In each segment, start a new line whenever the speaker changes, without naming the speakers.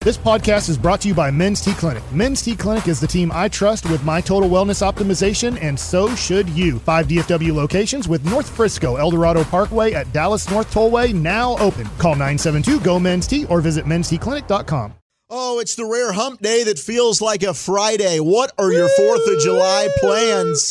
This podcast is brought to you by Men's T Clinic. Men's T Clinic is the team I trust with my total wellness optimization, and so should you. 5 DFW locations with North Frisco, Eldorado Parkway at Dallas North Tollway now open. Call 972-GO-MEN'S-T or visit mensteclinic.com.
Oh, it's the rare hump day that feels like a Friday. What are your 4th of July plans?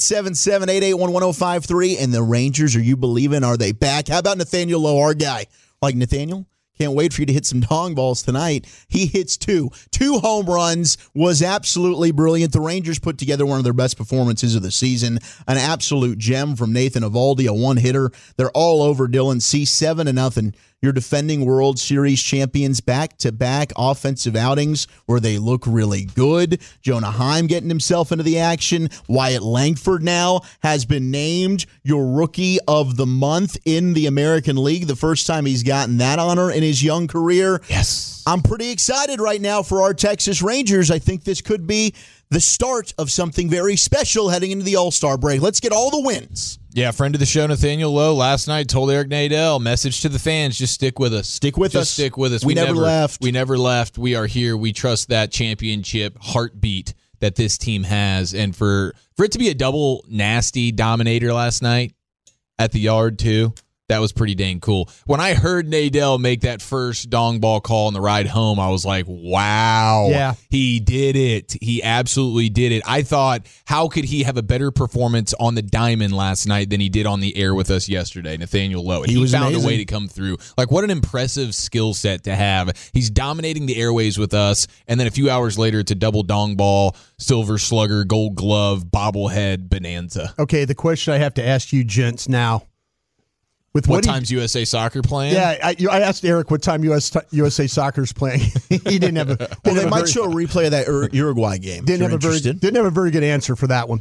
877-881-1053. And the Rangers, are you believing? Are they back? How about Nathaniel Lowe, our guy? Like, Nathaniel? Can't wait for you to hit some dong balls tonight. He hits two home runs, was absolutely brilliant. The Rangers put together one of their best performances of the season. An absolute gem from Nathan Eovaldi, a one-hitter. They're all over Dylan C. 7-0. Your defending World Series champions, back-to-back offensive outings where they look really good. Jonah Heim getting himself into the action. Wyatt Langford now has been named your Rookie of the Month in the American League. The first time he's gotten that honor in his young career.
Yes.
I'm pretty excited right now for our Texas Rangers. I think this could be the start of something very special heading into the All-Star break. Let's get all the wins.
Yeah, friend of the show, Nathaniel Lowe, last night told Eric Nadel, message to the fans, just stick with us.
Stick with us.
Stick with us.
We never left.
We never left. We are here. We trust that championship heartbeat that this team has. And for it to be a double nasty dominator last night at the Yard, too, that was pretty dang cool. When I heard Nadel make that first dong ball call on the ride home, I was like, wow.
Yeah.
He did it. He absolutely did it. I thought, how could he have a better performance on the diamond last night than he did on the air with us yesterday, Nathaniel Lowe? And he found
amazing.
a way to come through. Like, what an impressive skill set to have. He's dominating the airways with us, and then a few hours later, it's a double dong ball, silver slugger, gold glove, bobblehead bonanza.
Okay, the question I have to ask you, gents, now. With
what time's USA Soccer playing?
Yeah, I asked Eric what time USA Soccer's playing. He didn't have a.
Well, they might show a replay of that Uruguay game.
Didn't have a very good answer for that one.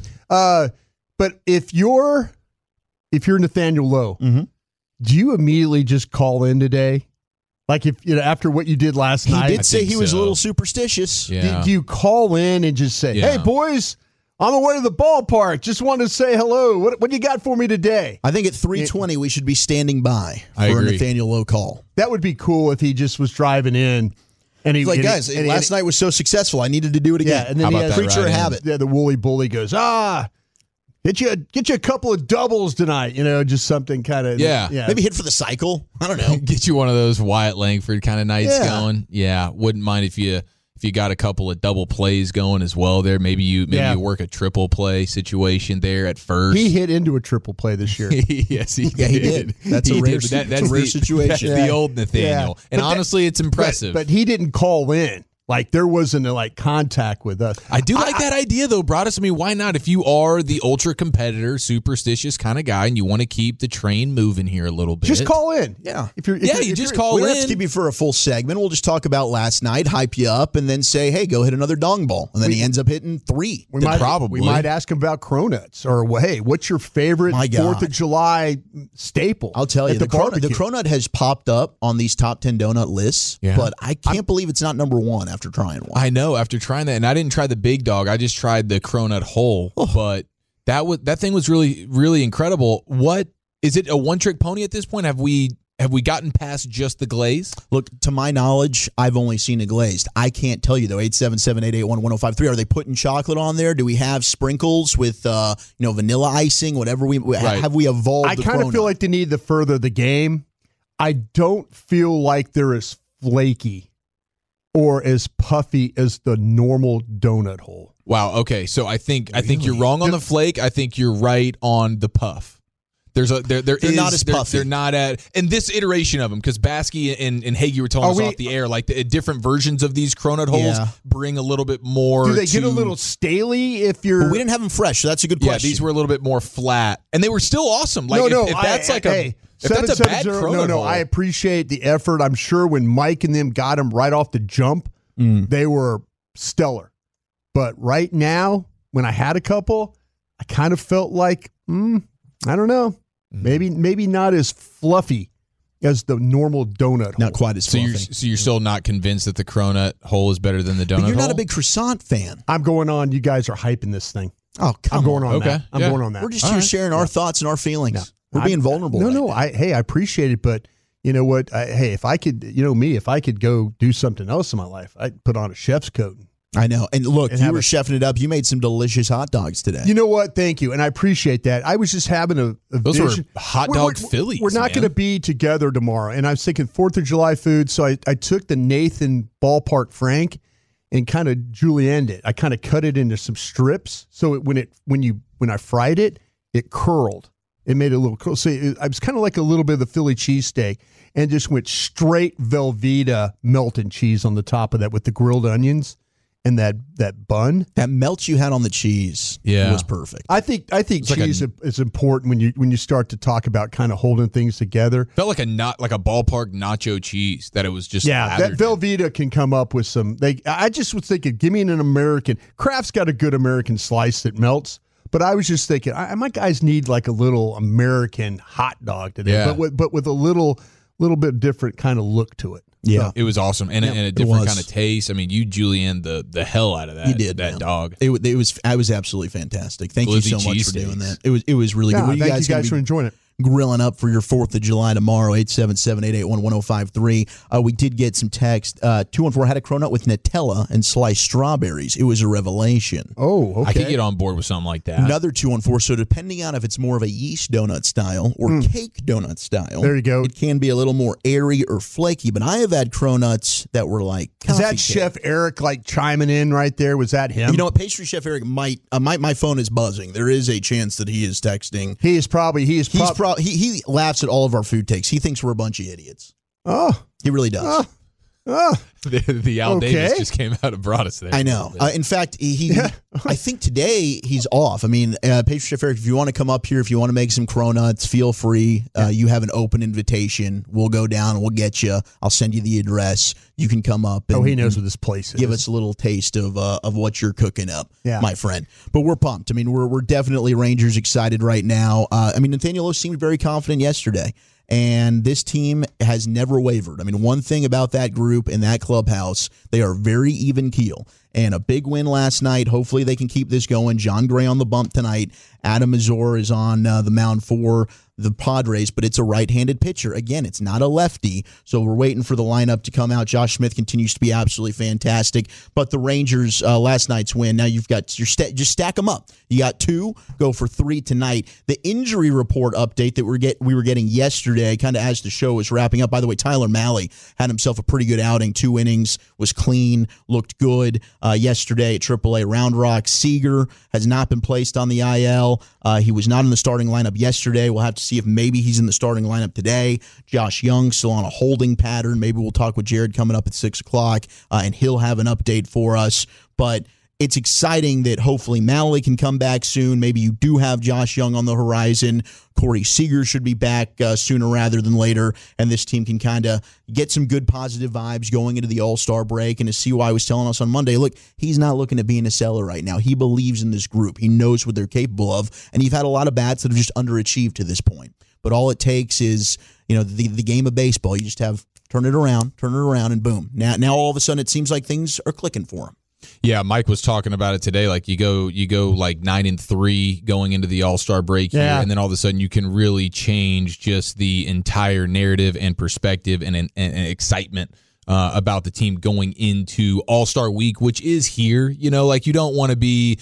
But if you're Nathaniel Lowe, do you immediately just call in today? Like if after what you did last night,
he did say he was a little superstitious.
Yeah.
Do you call in and just say,
Yeah.
"Hey boys, on the way to the ballpark. Just wanted to say hello. What you got for me today?"
I think at 3:20 we should be standing by for a Nathaniel Lowe call.
That would be cool if he just was driving in. And he
He's like, guys, last night was so successful. I needed to do it again.
Yeah, and then he has
creature of habit.
Yeah, the woolly bully goes, get you a couple of doubles tonight. Just something kind of
Maybe hit for the cycle. I don't know.
Get you one of those Wyatt Langford kind of nights going. Yeah, wouldn't mind if you got a couple of double plays going as well there. Maybe you work a triple play situation there at first.
He hit into a triple play this year.
Yes, he did.
That's a rare situation.
That's the old Nathaniel.
Yeah.
And honestly, it's impressive.
But he didn't call in. Like, there wasn't a contact with us.
I do like that idea, though, Broadus. I mean, why not? If you are the ultra competitor, superstitious kind of guy, and you want to keep the train moving here a little bit,
just call in.
Yeah.
You just call in.
We don't have to keep you for a full segment. We'll just talk about last night, hype you up, and then say, hey, go hit another dong ball. And then he ends up hitting 3.
We might ask him about cronuts, or hey, what's your favorite 4th of July staple?
I'll tell you, the cronut has popped up on these top 10 donut lists, but I can't believe it's not number 1 after trying one.
I know, after trying that, and I didn't try the big dog. I just tried the cronut whole, but that thing was really, really incredible. What is it? A one-trick pony at this point? Have we gotten past just the glaze?
Look, to my knowledge, I've only seen a glazed. I can't tell you though. 877-881-1053. Are they putting chocolate on there? Do we have sprinkles with vanilla icing? Whatever have we evolved?
I kind of feel like they need to further the game. I don't feel like they're as flaky or as puffy as the normal donut hole.
Wow. Okay. So I think you're wrong on the flake. I think you're right on the puff. They're not as puffy. They're not at in this iteration of them, because Baskey and Hagee were telling us off the air, like the different versions of these cronut holes bring a little bit more.
Do they get a little staley if you're?
Well, we didn't have them fresh, so that's a good question.
Yeah, these were a little bit more flat, and they were still awesome. Like if that's a bad cronut hole.
I appreciate the effort. I'm sure when Mike and them got them right off the jump, they were stellar. But right now, when I had a couple, I kind of felt like, I don't know. Maybe not as fluffy as the normal donut hole.
Not quite as fluffy.
So you're still not convinced that the cronut hole is better than the donut hole?
You're not a big croissant fan.
I'm going on. You guys are hyping this thing.
Oh, come on.
I'm going on
okay.
that. I'm going on that.
We're just here sharing our thoughts and our feelings. We're being vulnerable.
No. I appreciate it, but you know what? Hey, if I could, if I could go do something else in my life, I'd put on a chef's coat.
I know. And look, you were chefing it up. You made some delicious hot dogs today.
You know what? Thank you. And I appreciate that. I was just having a
Those
vision.
were hot dog Phillies.
We're not going to be together tomorrow. And I was thinking 4th of July food. So I took the Nathan Ballpark Frank and kind of julienned it. I kind of cut it into some strips. So when I fried it, it curled. It made it a little curl. So I was kind of like a little bit of the Philly cheesesteak, and just went straight Velveeta melted cheese on the top of that with the grilled onions. And that bun,
that melt you had on the cheese, was perfect.
I think cheese is important when you start to talk about kind of holding things together.
Felt like a ballpark nacho cheese that it was just
that Velveeta can come up with some. I just was thinking, give me an American. Kraft's got a good American slice that melts, but I was just thinking, my guys need like a little American hot dog today, but with a little bit different kind of look to it.
Yeah,
so, it was awesome, and a different kind of taste. I mean, you julienne the hell out of that.
You did,
that
man.
Dog.
It was absolutely fantastic. Thank you so much for doing that. It was really good.
Thank you guys for enjoying it.
Grilling up for your 4th of July tomorrow, 877-881-1053. We did get some text. 214 had a cronut with Nutella and sliced strawberries. It was a revelation.
Oh, okay.
I could get on board with something like that.
Another 214. So depending on if it's more of a yeast donut style or cake donut style,
there you go.
It can be a little more airy or flaky. But I have had cronuts that were like
Is that
cake.
Chef Eric like chiming in right there? Was that him?
You know what? Pastry Chef Eric might. My phone is buzzing. There is a chance that he is texting.
He
laughs at all of our food takes. He thinks we're a bunch of idiots.
Oh,
he really does.
The Al Davis just came out and brought us there.
I know. In fact, I think today he's off. I mean, Pastry Chef Eric, if you want to come up here, if you want to make some cronuts, feel free. You have an open invitation. We'll go down. We'll get you. I'll send you the address. You can come up. And,
he knows where this place is.
Give us a little taste of what you're cooking up, my friend. But we're pumped. I mean, we're definitely Rangers excited right now. I mean, Nathaniel Lowe seemed very confident yesterday. And this team has never wavered. I mean, one thing about that group and that clubhouse, they are very even keel. And a big win last night. Hopefully they can keep this going. John Gray on the bump tonight. Adam Mazur is on the mound for the Padres, but it's a right-handed pitcher. Again, it's not a lefty, so we're waiting for the lineup to come out. Josh Smith continues to be absolutely fantastic. But the Rangers, last night's win, now you've got just stack them up. You got 2, go for 3 tonight. The injury report update that we were getting yesterday, kind of as the show was wrapping up. By the way, Tyler Mahle had himself a pretty good outing. 2 innings, was clean, looked good yesterday at AAA Round Rock. Seager has not been placed on the IL. He was not in the starting lineup yesterday. We'll have to see if maybe he's in the starting lineup today. Josh Young still on a holding pattern. Maybe we'll talk with Jared coming up at 6 o'clock, and he'll have an update for us. But it's exciting that hopefully Mahle can come back soon. Maybe you do have Josh Young on the horizon. Corey Seager should be back sooner rather than later, and this team can kind of get some good positive vibes going into the All-Star break. And as CY was telling us on Monday, look, he's not looking to be in a cellar right now. He believes in this group. He knows what they're capable of, and you've had a lot of bats that have just underachieved to this point. But all it takes is, the game of baseball. You just have turn it around, and boom. Now all of a sudden it seems like things are clicking for him.
Yeah, Mike was talking about it today. Like you go like 9-3 going into the All-Star break here, and then all of a sudden you can really change just the entire narrative and perspective and excitement about the team going into All-Star week, which is here. Like you don't want to be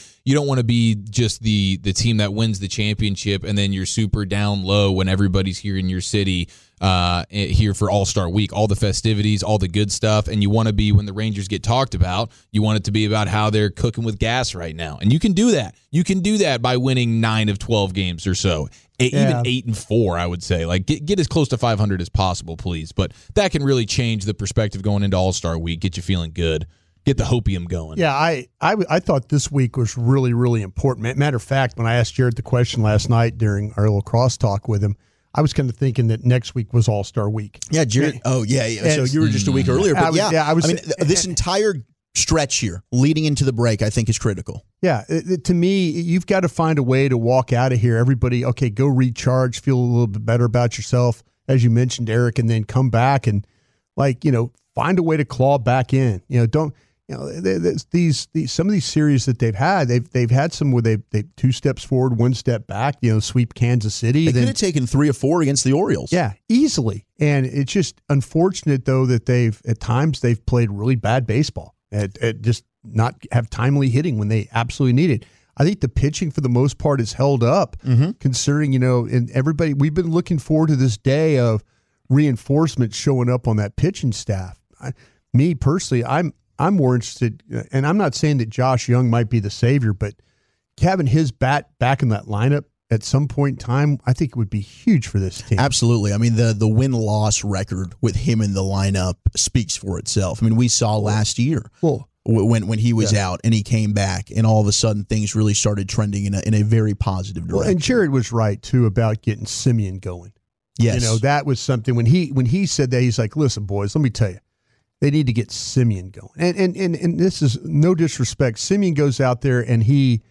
just the team that wins the championship and then you're super down low when everybody's here in your city. Here for All-Star Week, all the festivities, all the good stuff, and you want to be, when the Rangers get talked about, you want it to be about how they're cooking with gas right now, and you can do that. You can do that by winning 9 of 12 games or so, even 8-4. I would say, like get as close to 500 as possible, please. But that can really change the perspective going into All-Star Week. Get you feeling good. Get the hopium going.
Yeah, I thought this week was really, really important. Matter of fact, when I asked Jared the question last night during our little crosstalk with him, I was kind of thinking that next week was All-Star Week.
Yeah, Jared. So you were just a week earlier. But this entire stretch here leading into the break, I think, is critical.
Yeah, to me, you've got to find a way to walk out of here. Everybody, okay, go recharge, feel a little bit better about yourself, as you mentioned, Eric, and then come back and, find a way to claw back in. these some of these series that they've had some where they 2 steps forward, 1 step back. Sweep Kansas City.
They could have taken 3 or 4 against the Orioles.
Yeah, easily. And it's just unfortunate though that at times they've played really bad baseball at just not have timely hitting when they absolutely need it. I think the pitching for the most part is held up, considering and everybody we've been looking forward to this day of reinforcement showing up on that pitching staff. Me personally, I'm more interested, and I'm not saying that Josh Young might be the savior, but having his bat back in that lineup at some point in time, I think it would be huge for this team.
Absolutely. I mean, the win-loss record with him in the lineup speaks for itself. I mean, we saw last year when he was out and he came back, and all of a sudden things really started trending in a very positive direction.
Well, and Jared was right, too, about getting Simeon going.
Yes.
That was something when he said that, he's like, listen, boys, let me tell you. They need to get Simeon going. And this is no disrespect. Simeon goes out there and he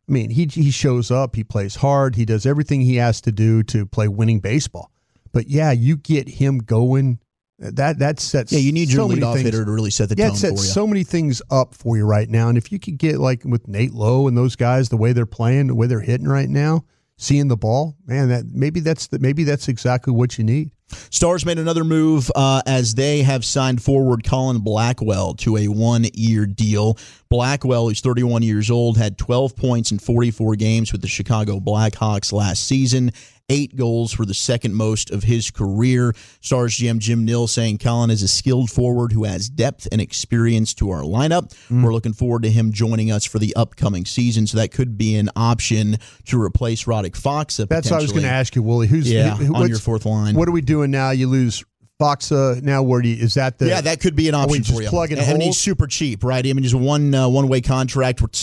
shows up, he plays hard, he does everything he has to do to play winning baseball. But yeah, you get him going, that sets
you need your
so many
leadoff
things,
hitter to really set the tone for you.
It sets so many things up for you right now. And if you could get like with Nate Lowe and those guys, the way they're playing, the way they're hitting right now, seeing the ball, man, maybe that's exactly what you need.
Stars made another move as they have signed forward Colin Blackwell to a 1-year deal. Blackwell, who's 31 years old, had 12 points in 44 games with the Chicago Blackhawks last season. 8 goals for the second most of his career. Stars GM Jim Nill saying Colin is a skilled forward who has depth and experience to our lineup. We're looking forward to him joining us for the upcoming season, so that could be an option to replace Roddick Foxa.
That's what I was going to ask you, Wooly. Who's
on your fourth line?
What are we doing now? You lose Foxa. Now is that the?
Yeah, that could be an option for you.
Plug
and he's super cheap, right? I mean, just a one-way contract worth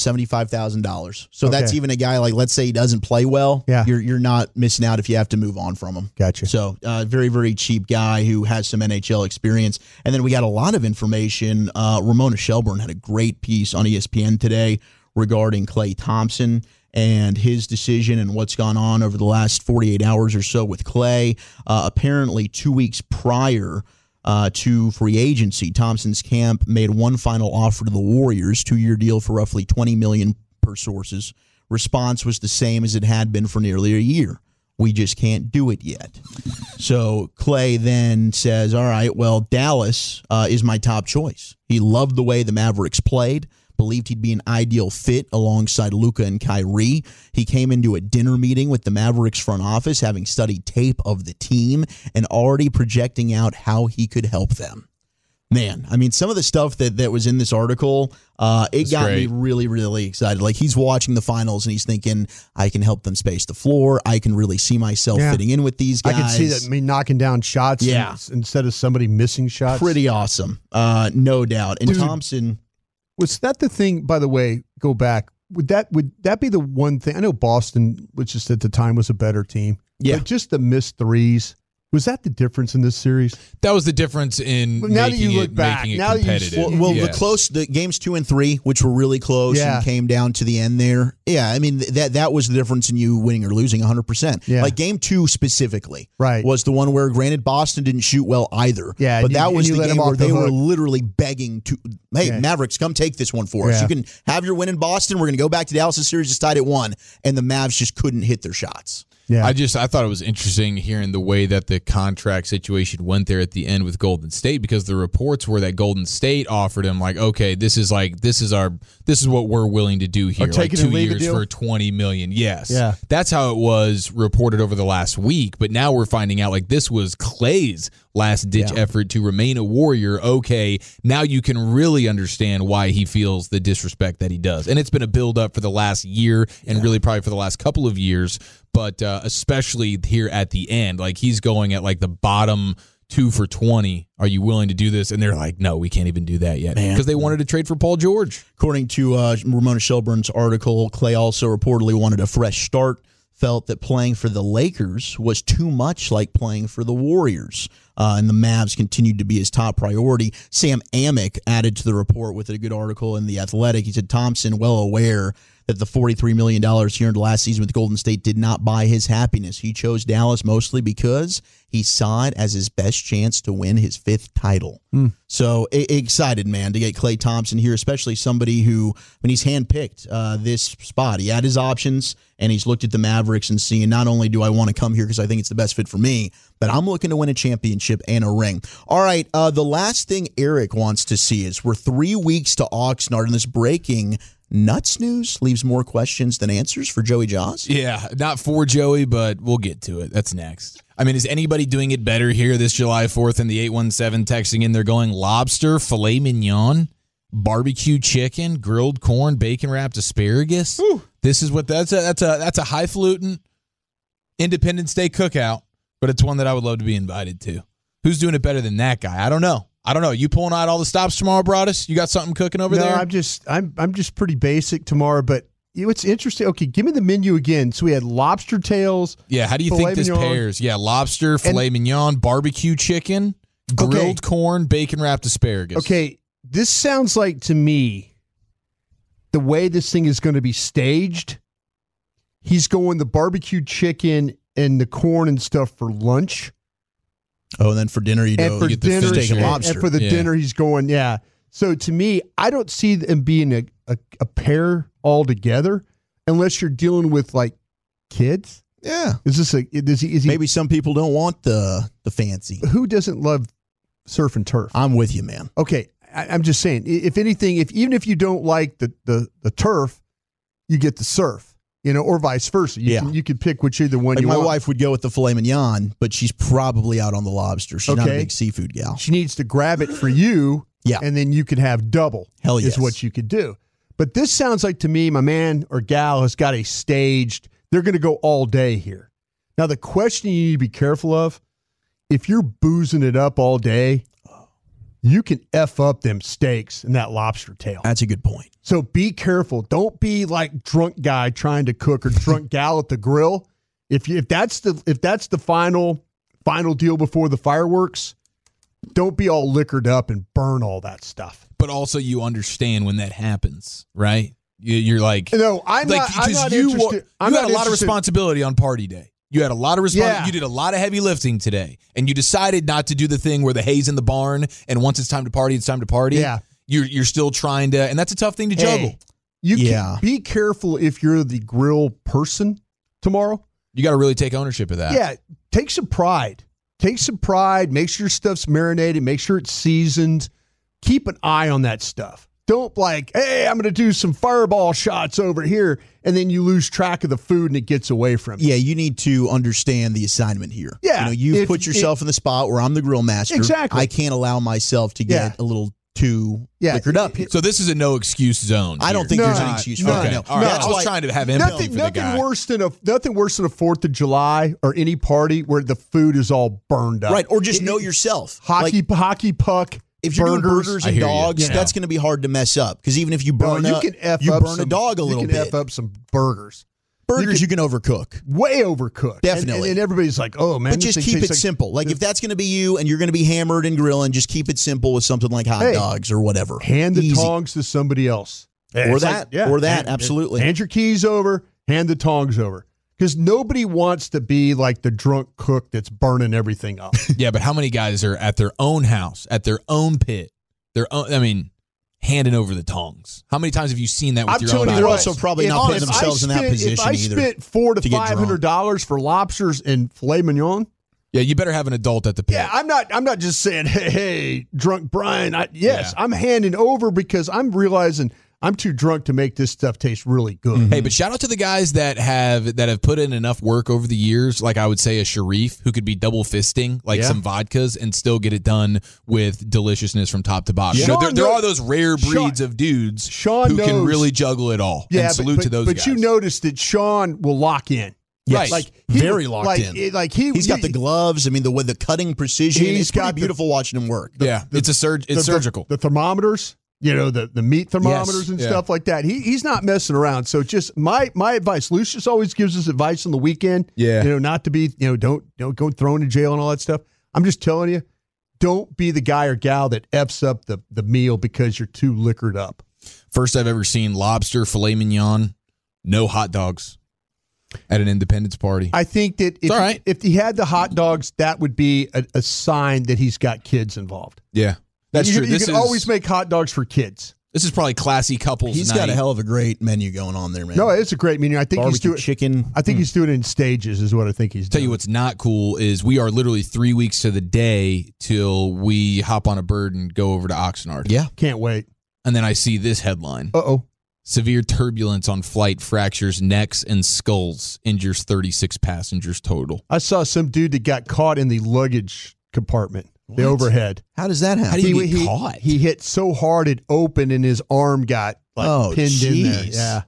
$775,000. So that's even a guy like, let's say he doesn't play well.
Yeah.
You're not missing out if you have to move on from him.
Gotcha.
So very, very cheap guy who has some NHL experience. And then we got a lot of information. Ramona Shelburne had a great piece on ESPN today regarding Klay Thompson and his decision and what's gone on over the last 48 hours or so with Klay. Apparently 2 weeks prior to free agency, Thompson's camp made one final offer to the Warriors, 2-year deal for roughly $20 million per sources. Response was the same as it had been for nearly a year. We just can't do it yet. So Klay then says, all right, well, Dallas is my top choice. He loved the way the Mavericks played, believed he'd be an ideal fit alongside Luka and Kyrie. He came into a dinner meeting with the Mavericks front office, having studied tape of the team and already projecting out how he could help them. Man, I mean, some of the stuff that was in this article, it got me really, really excited. Like, he's watching the finals and he's thinking, I can help them space the floor. I can really see myself fitting in with these guys.
I can see that, me knocking down shots instead of somebody missing shots.
Pretty awesome, no doubt. And Thompson...
Was that the thing, by the way, go back, would that be the one thing? I know Boston, which just at the time was a better team.
Yeah.
But just the missed threes, was that the difference in this series?
That was the difference in making it competitive.
The games 2 and 3, which were really close and came down to the end there. Yeah, I mean, that was the difference in you winning or losing 100%.
Yeah.
Like game 2 specifically was the one where, granted, Boston didn't shoot well either.
Yeah,
but that was the game where they were literally begging to, hey, Mavericks, come take this one for us. You can have your win in Boston. We're going to go back to Dallas. The series is tied at 1, and the Mavs just couldn't hit their shots.
Yeah.
I thought it was interesting hearing the way that the contract situation went there at the end with Golden State, because the reports were that Golden State offered him like, okay, this is what we're willing to do here. Like 2 years for $20 million. Yes.
Yeah.
That's how it was reported over the last week. But now we're finding out like this was Klay's last ditch effort to remain a Warrior. Okay, now you can really understand why he feels the disrespect that he does. And it's been a build up for the last year and really probably for the last couple of years. But especially here at the end, like he's going at like the bottom 2 for 20. Are you willing to do this? And they're like, no, we can't even do that yet, because they wanted to trade for Paul George.
According to Ramona Shelburne's article, Klay also reportedly wanted a fresh start, felt that playing for the Lakers was too much like playing for the Warriors. And the Mavs continued to be his top priority. Sam Amick added to the report with a good article in The Athletic. He said Thompson, well aware that the $43 million he earned last season with Golden State did not buy his happiness. He chose Dallas mostly because he saw it as his best chance to win his 5th title. So excited, man, to get Klay Thompson here, especially somebody who, when he's handpicked this spot, he had his options, and he's looked at the Mavericks and seeing, not only do I want to come here because I think it's the best fit for me, but I'm looking to win a championship and a ring. All right, the last thing Eric wants to see is we're 3 weeks to Oxnard, and this breaking nuts news leaves more questions than answers for Joey Jaws.
Yeah, not for Joey, but we'll get to it. That's next. I mean, is anybody doing it better here this July 4th in the 817 texting in? They're going lobster, filet mignon, barbecue chicken, grilled corn, bacon wrapped asparagus. Ooh. This is what that's a highfalutin Independence Day cookout, but it's one that I would love to be invited to. Who's doing it better than that guy? I don't know. You pulling out all the stops tomorrow, Broadus? You got something cooking over there?
I'm just pretty basic tomorrow, but it's interesting. Okay, give me the menu again. So we had lobster tails.
Yeah, how do you think this pairs? Yeah, lobster, filet mignon, barbecue chicken, grilled corn, bacon wrapped asparagus.
Okay, this sounds like to me the way this thing is going to be staged. He's going the barbecue chicken and the corn and stuff for lunch.
Oh, and then for dinner, you get the steak and lobster.
And for the dinner, he's going, yeah. So to me, I don't see them being a pair altogether unless you're dealing with like kids.
Yeah.
Is he
maybe some people don't want the fancy.
Who doesn't love surf and turf?
I'm with you, man.
Okay. I'm just saying, if anything, even if you don't like the turf, you get the surf. Or vice versa. You can pick which either one you want.
My wife would go with the filet mignon, but she's probably out on the lobster. She's not a big seafood gal.
She needs to grab it for you, and then you could have double.
Hell yes.
Is what you could do. But this sounds like to me, my man or gal has got a staged, they're going to go all day here. Now, the question you need to be careful of, if you're boozing it up all day, you can F up them steaks and that lobster tail.
That's a good point.
So be careful. Don't be like drunk guy trying to cook or drunk gal at the grill. If that's the final deal before the fireworks, don't be all liquored up and burn all that stuff.
But also you understand when that happens, right? You're like,
no, I'm not interested.
You had a lot of responsibility on party day. You had a lot of responsibility. You did a lot of heavy lifting today, and you decided not to do the thing where the hay's in the barn, and once it's time to party, it's time to party.
Yeah.
You're still trying to, and that's a tough thing to juggle.
Can be careful if you're the grill person tomorrow.
You got to really take ownership of that.
Yeah, take some pride. Make sure your stuff's marinated. Make sure it's seasoned. Keep an eye on that stuff. Don't hey, I'm going to do some fireball shots over here, and then you lose track of the food and it gets away from you.
Yeah, you need to understand the assignment here.
Yeah.
You've put yourself in the spot where I'm the grill master.
Exactly.
I can't allow myself to get a little too liquored up here.
So this is a no excuse zone.
I don't think there's any excuse for it.
No. All right. I was trying to have empathy for the guy.
Nothing worse than a 4th of July or any party where the food is all burned up.
Right, or just know yourself.
Hockey puck.
If you're doing burgers and dogs, that's going to be hard to mess up because even if you burn a dog a little bit,
you can F up some burgers.
You can overcook.
Way overcooked.
Definitely.
And everybody's like, oh, man.
But just keep it simple. If that's going to be you and you're going to be hammered and grilling, just keep it simple with something like hot dogs or whatever.
Hand the tongs to somebody else.
Or that, absolutely.
Hand your keys over, hand the tongs over. Because nobody wants to be like the drunk cook that's burning everything up.
Yeah, but how many guys are at their own house, at their own pit, handing over the tongs? How many times have you seen that with your own?
They're also probably not putting themselves in that position either.
If I spent $400 to $500 for lobsters and filet mignon,
yeah, you better have an adult at the pit.
Yeah, I'm not just saying, hey, drunk Brian. I'm handing over because I'm realizing I'm too drunk to make this stuff taste really good.
Hey, but shout out to the guys that have put in enough work over the years, like I would say a Sharif, who could be double fisting some vodkas and still get it done with deliciousness from top to bottom.
Yeah.
There are those rare breeds of dudes who can really juggle it all. Yeah, and salute to those guys.
But you notice that Sean will lock in.
Yes, right. Very locked in. He's got the gloves. the cutting precision. It's pretty beautiful watching him work.
It's surgical.
The thermometers. The meat thermometers and stuff like that. He's not messing around. So just my advice. Lucius always gives us advice on the weekend.
Yeah.
Not to be, don't go thrown in jail and all that stuff. I'm just telling you, don't be the guy or gal that F's up the meal because you're too liquored up.
First I've ever seen lobster, filet mignon, no hot dogs at an Independence party.
I think that if he had the hot dogs, that would be a sign that he's got kids involved.
Yeah, that's true.
You can always make hot dogs for kids.
This is probably classy couples.
He's got a hell of a great menu going on there, man.
No, it's a great menu. I think
Barbecue
he's doing
chicken.
I think he's doing it in stages, is what I think he's doing.
Tell you what's not cool is we are literally 3 weeks to the day till we hop on a bird and go over to Oxnard.
Yeah.
Can't wait.
And then I see this headline.
Uh-oh.
Severe turbulence on flight fractures necks and skulls, injures 36 passengers total.
I saw some dude that got caught in the luggage compartment, the overhead.
How does that happen?
How do you get caught?
He hit so hard it opened and his arm got pinned in there.
Jeez.
Yeah.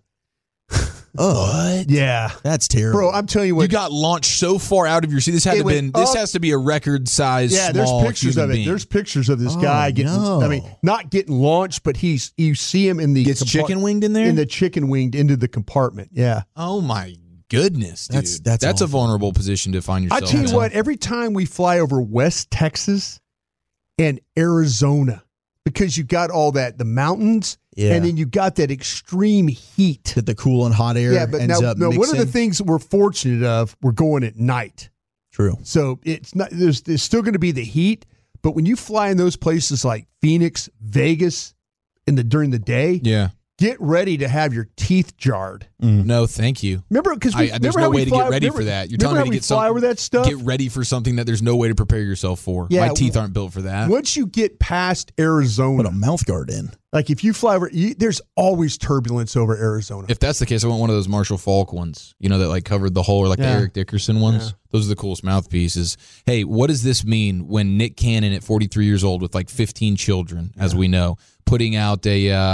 What?
Yeah.
That's terrible.
Bro, I'm telling you what.
You got launched so far out of your seat. This has to be a record size.
Yeah,
small
there's pictures
human
of it.
being.
There's pictures of this guy getting.
no.
I mean, not getting launched, but you see him in the
Gets chicken winged in there?
in the chicken winged into the compartment. Yeah.
Oh my goodness, dude.
That's
a
awful.
vulnerable position to find
I
yourself.
tell you
in.
what, every time we fly over West Texas and Arizona, because you got all the mountains,
Yeah.
and then you got that extreme heat.
That the cool and hot air
Yeah, but
ends up
one of the
mixing.
things we're fortunate of, we're going at night.
True.
So it's not there's still going to be the heat, but when you fly in those places like Phoenix, Vegas, during the day,
Yeah.
get ready to have your teeth jarred.
No, thank you.
Remember, because
There's no way to get ready for that. You're telling me to get
fly over that stuff.
Get ready for something that there's no way to prepare yourself for.
Yeah,
My teeth aren't built for that.
Once you get past
Put
Arizona,
a mouth guard in.
like if you fly over, there's always turbulence over Arizona.
If that's the case, I want one of those Marshall Falk ones, that like covered the whole, or like the
Yeah.
Eric Dickerson ones.
Yeah.
Those are the coolest mouthpieces. Hey, what does this mean when Nick Cannon at 43 years old with like 15 children, as we know, putting out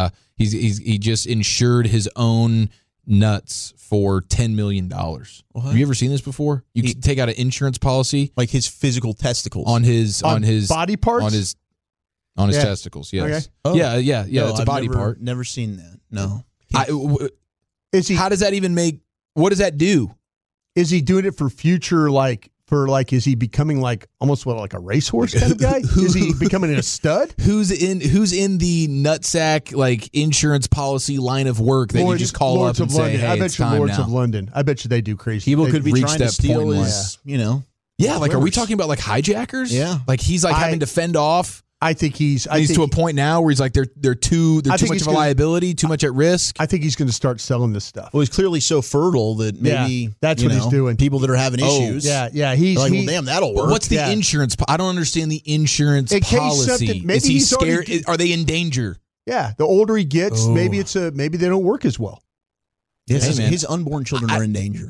he just insured his own nuts for $10 million. Have you ever seen this before? You can take out an insurance policy
Like his physical testicles.
on his
body parts?
on his
Yeah.
testicles. Yes.
Okay.
Oh.
Yeah.
No,
It's a
I've
body
never-
part.
Never seen that. No.
Is he
How does that even make? What does that do?
is he doing it for future is he becoming like almost like a racehorse kind of guy? Is he becoming a stud?
Who's in the nutsack like insurance policy line of work that you just call
Lords
up and
of
say,
London.
hey,
I bet
it's
you
time
Lords
now.
of London. I bet you they do crazy.
People
they
could be
reached
trying to
that
steal
point
his,
Yeah, like are we
Rivers.
talking about like hijackers?
Yeah.
Like he's like having to fend off.
I think he's
To a point now where he's like they're too
I think
much
he's
of a
gonna-
liability, too much at risk.
I think he's going to start selling this stuff.
Well, he's clearly so fertile that maybe
Yeah, that's what he's doing.
People that are having
Oh,
issues.
Yeah. He's
are like,
he-
well, damn, that'll
But
work.
what's the insurance? I don't understand the insurance
In case
policy.
something- maybe
Is he
he's already-
scared? Are they in danger?
Yeah, the older he gets,
Oh.
maybe they don't work as well.
Yes,
Hey, man.
his unborn children are in danger.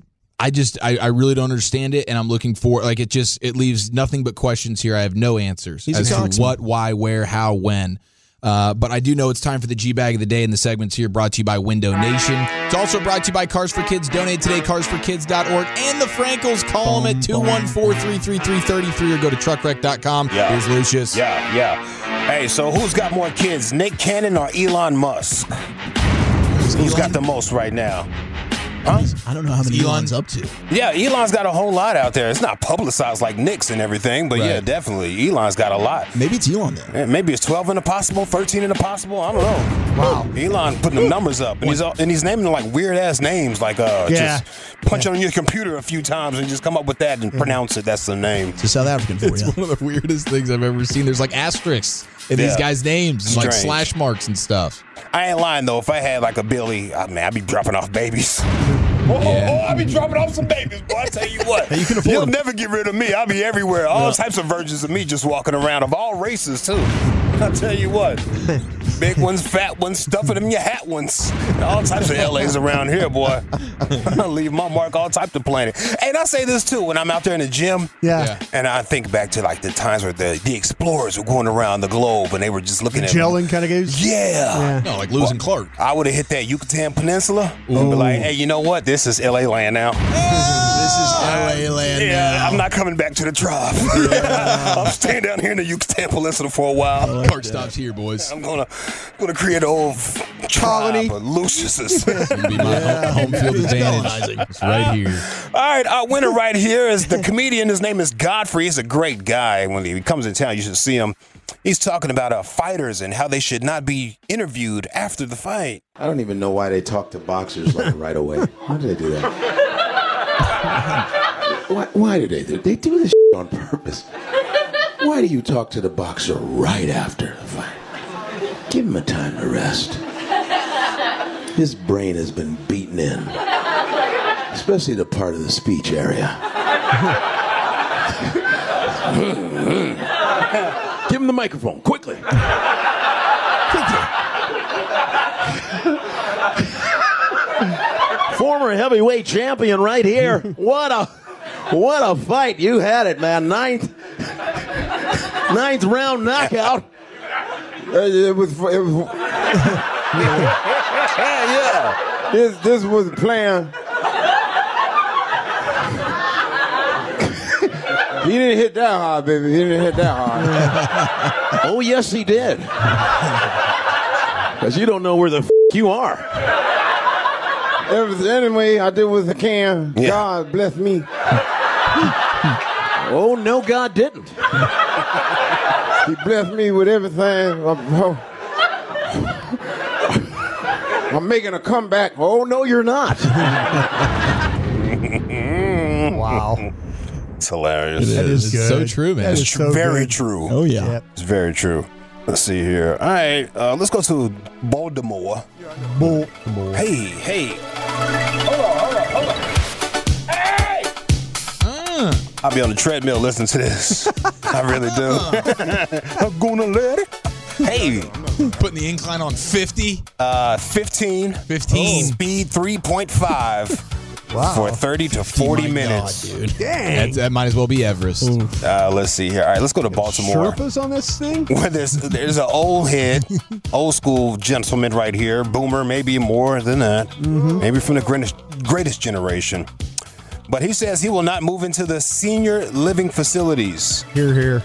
I really don't understand it, and I'm looking for it leaves nothing but questions here. I have no answers
He's a
as to
coxswain.
what, why, where, how, when. But I do know it's time for the G-Bag of the Day, and the segment's here brought to you by Window Nation. It's also brought to you by Cars for Kids. Donate today, carsforkids.org, and the Frankels. Call them at 214-333-33 or go to truckwreck.com.
Yeah.
Here's Lucius.
Yeah. Hey, so who's got more kids, Nick Cannon or Elon Musk? Who's got the most right now? Huh?
I don't know how many
Elon-
Elon's up to.
Yeah, Elon's got a whole lot out there. It's not publicized like Nick's and everything, but yeah,
Right.
definitely. Elon's got a lot.
Maybe it's Elon then.
Yeah, maybe it's 12 in the possible, 13 in the possible. I don't know.
Wow.
Elon putting them numbers up, and he's naming them like weird ass names, like just punch it on your computer a few times and just come up with that and pronounce it. That's the name.
It's a South African for
It's
you.
one of the weirdest things I've ever seen. There's like asterisks in these
Yeah.
guys' names, and like
Strange.
slash marks and stuff.
I ain't lying though. If I had like a Billy, I'd be dropping off babies.
Yeah.
I'll be dropping off some babies, boy. I tell you what.
Hey, you can afford
You'll
them.
never get rid of me. I'll be everywhere. All types of versions of me just walking around of all races, too. I tell you what. Big ones, fat ones, stuffing them in your hat ones. All types of LAs around here, boy. I leave my mark all types of planet. Hey, and I say this, too, when I'm out there in the gym.
Yeah.
And I think back to like the times where the explorers were going around the globe and they were just looking at
Gelling kind of guys.
Yeah.
No, like Lewis and Clark.
I would have hit that Yucatan Peninsula and be like, hey, you know what? This is LA land now.
This is LA land
Yeah,
now.
I'm not coming back to the tribe. I'm staying down here in the Yucatan Peninsula for a while.
Clark stops here, boys.
I'm gonna create a whole
Colony.
tribe of Luciuses.
It'll be my home field advantage. It's right here.
All right, our winner right here is the comedian. His name is Godfrey. He's a great guy. When he comes in town, you should see him. He's talking about fighters and how they should not be interviewed after the fight.
I don't even know why they talk to boxers like right away. Why do they do that? Why do they do? They do this shit on purpose. Why do you talk to the boxer right after the fight? Give him a time to rest. His brain has been beaten in, especially the part of the speech area. Give him the microphone, quickly. Former heavyweight champion right here. What a fight. You had it, man. Ninth round knockout. It was yeah. This was planned. He didn't hit that hard, baby. He didn't hit that hard. Oh, yes, he did. Because you don't know where the you are. Anyway, I did what I can. Yeah. God bless me. Oh, no, God didn't. He blessed me with everything. I'm making a comeback. Oh, no, you're not.
Wow.
It's hilarious.
That is good.
So true, man.
That is
It's
so
very
good.
true.
Oh, yeah.
Yep.
It's very true. Let's see here. All right, let's go to Baltimore. Hey. Hold on. Hey! I'll be on the treadmill listening to this. I really do. I'm gonna let it. Hey.
Putting the incline on 50.
15.
15.
Speed 3.5.
Wow.
For 30 to 40 minutes.
God, dude.
Dang.
That might as well be Everest.
Let's see here. All right, let's go to Baltimore.
Sherpas on this thing?
Where there's an old school gentleman right here, boomer, maybe more than that, maybe from the greatest generation. But he says he will not move into the senior living facilities.
Here.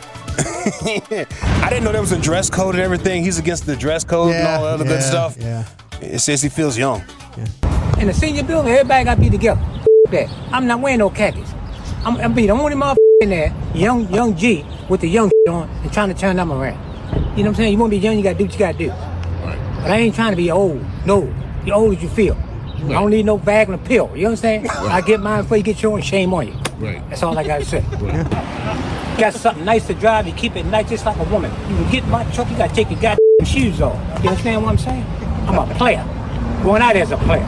I didn't know there was a dress code and everything. He's against the dress code and all that other good stuff.
Yeah.
It says he feels young.
In the senior building, everybody got to be together. That. I'm not wearing no khakis. I'm be the only motherfucker in there, young G, with the young on and trying to turn them around. You know what I'm saying? You want to be young, you got to do what you got to do. Right. But I ain't trying to be old. No. You're old as you feel. Right. I don't need no bag and a pill. You understand? Right. I get mine before you get yours, shame on you. Right. That's all I got to say. Right. Got something nice to drive, you keep it nice just like a woman. You can get in my truck, you got to take your goddamn shoes off. You understand what I'm saying? I'm a player. Going out as a player.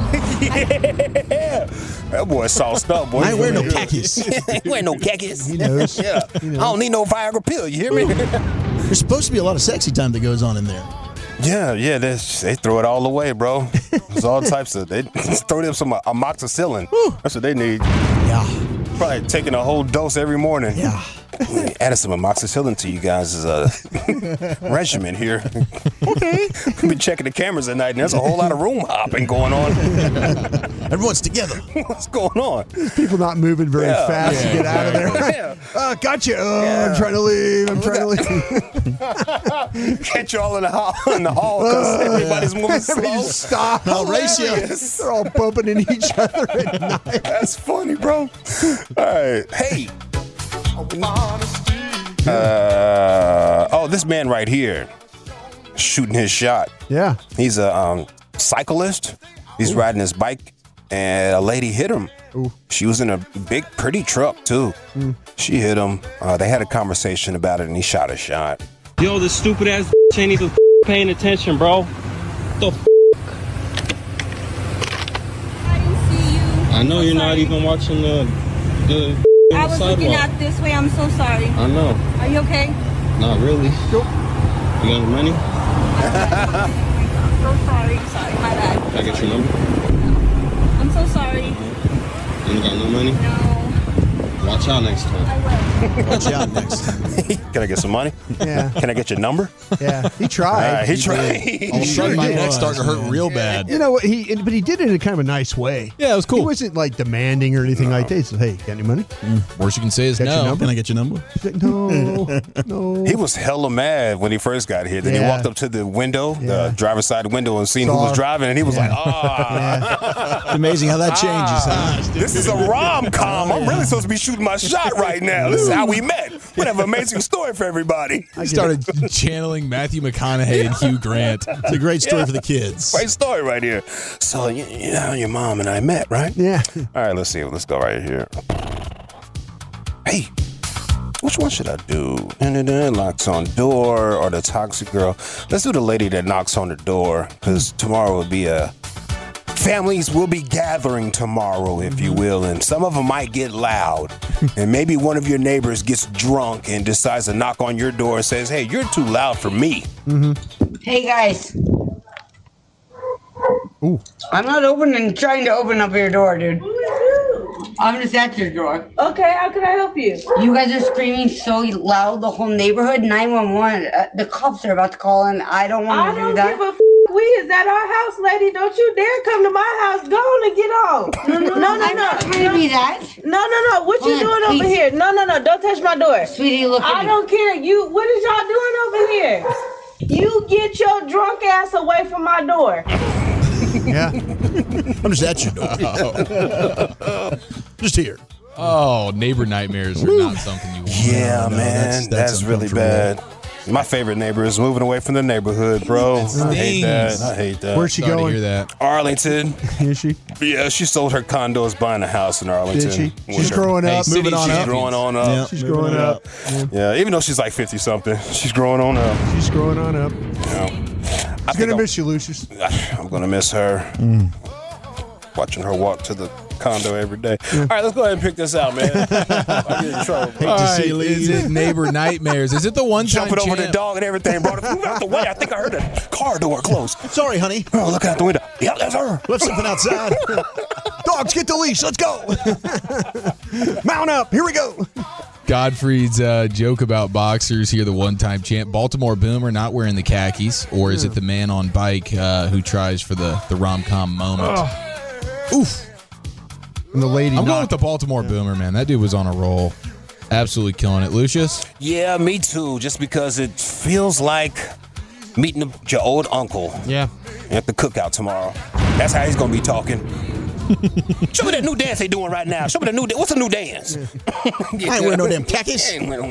Yeah. That boy sauced up, boy.
I ain't wearing no khakis.
He ain't wearing no khakis.
He knows.
Yeah.
He knows.
I don't need no Viagra pill. You hear me?
There's supposed to be a lot of sexy time that goes on in there.
Yeah. They throw it all away, bro. There's all types of. They throw them some amoxicillin. That's what they need.
Yeah.
Probably taking a whole dose every morning.
Yeah.
Added some amoxicillin to you guys' regimen here. Okay. Been checking the cameras at night, and there's a whole lot of room hopping going on.
Everyone's together.
What's going on?
People not moving very fast to get out of there.
Yeah.
Gotcha. I'm trying to leave.
Catch you all in the hall because everybody's moving
Everybody
slow.
just stop.
I'll race you.
They're all bumping into each other at night.
That's funny, bro. All right. Hey. This man right here shooting his shot.
Yeah.
He's a cyclist. He's riding his bike, and a lady hit him. Ooh. She was in a big, pretty truck, too. She hit him. They had a conversation about it, and he shot a shot.
Yo, this stupid ass ain't even paying attention, bro. The
I didn't see you.
I know you're not even watching the
I was
sidewalk.
looking out this way. I'm so sorry.
I know.
Are you okay?
Not really.
Nope.
You got any money?
I'm so sorry. Sorry, my bad.
Can I get your number?
I'm so sorry.
You ain't got no money?
No.
Watch out next time.
I will.
Watch out next.
Can I get some money?
Yeah.
Can I get your number?
Yeah. He tried.
He tried.
All of a sudden, my neck's starting to hurt real bad.
You know what? But he did it in a kind of a nice way.
Yeah, it was cool.
He wasn't like demanding or anything like that. He said, "Hey, got any money?
Worst you can say is
Got your
no.
number?
Can I get your number?
He's like, no.
He was hella mad when he first got here. Then he
Yeah.
walked up to the window,
Yeah.
the driver's side window, and seen who
Saw-
was driving, and he was like,
It's amazing how that changes. Huh?
this is a rom-com. I'm really supposed to be shooting shooting my shot right now. This is how we met. We have an amazing story for everybody.
I started channeling Matthew McConaughey and Hugh Grant.
It's a great story for the kids.
Great story right here. So, you know how your mom and I met, right?
Yeah.
All right, let's see. Let's go right here. Hey, which one should I do? Knocks on door or the toxic girl? Let's do the lady that knocks on the door, because tomorrow will be families will be gathering tomorrow, if you will, and some of them might get loud. And maybe one of your neighbors gets drunk and decides to knock on your door and says, hey, you're too loud for me.
Hey, guys.
Ooh.
I'm not trying to open up your door, dude. I'm just at your door.
Okay, how can I help you?
You guys are screaming so loud, the whole neighborhood. 911. The cops are about to call, and I don't want to do that.
I don't give a we is at our house, lady. Don't you dare come to my house. Go on and get off. No.
I'm not trying to be that.
No. What you doing over here? No. Don't touch my door.
Sweetie, look at me.
I don't care. What is y'all doing over here? You get your drunk ass away from my door.
Yeah.
I'm just at your door. Just here.
Oh, neighbor nightmares are not something you want.
Yeah, man. That's really bad. My favorite neighbor is moving away from the neighborhood, bro. I hate that.
Where's she
Sorry
going?
to hear that.
Arlington.
Is she?
Yeah, she sold her condo, is buying a house in Arlington.
Did she? She's growing up.
Hey,
Moving on
She's
up.
growing on up.
Yeah.
She's growing up.
Yeah, even though she's like 50-something, she's growing on up.
She's growing on up.
Yeah.
She's going to miss you, Lucius.
I'm going to miss her. Watching her walk to the condo every day. All right, let's go ahead and pick this out, man. I get in trouble.
All right, is it neighbor nightmares? Is it the one time
Jumping over the
champ?
dog and everything, bro. Move out the way. I think I heard a car door close.
Sorry, honey.
Oh, look out the window. Yeah, that's her.
Left something outside.
Dogs, get the leash. Let's go. Mount up. Here we go.
Godfrey's joke about boxers here, the one-time champ. Baltimore Boomer not wearing the khakis, or is it the man on bike who tries for the rom-com moment? Oof.
And the lady.
I'm going with the Baltimore Boomer, man. That dude was on a roll. Absolutely killing it. Lucius?
Yeah, me too. Just because it feels like meeting your old uncle
Yeah.
at the cookout tomorrow. That's how he's going to be talking. Show me that new dance they doing right now. Show me the new dance. What's a new dance?
I ain't wearing no damn khakis.
Yeah, we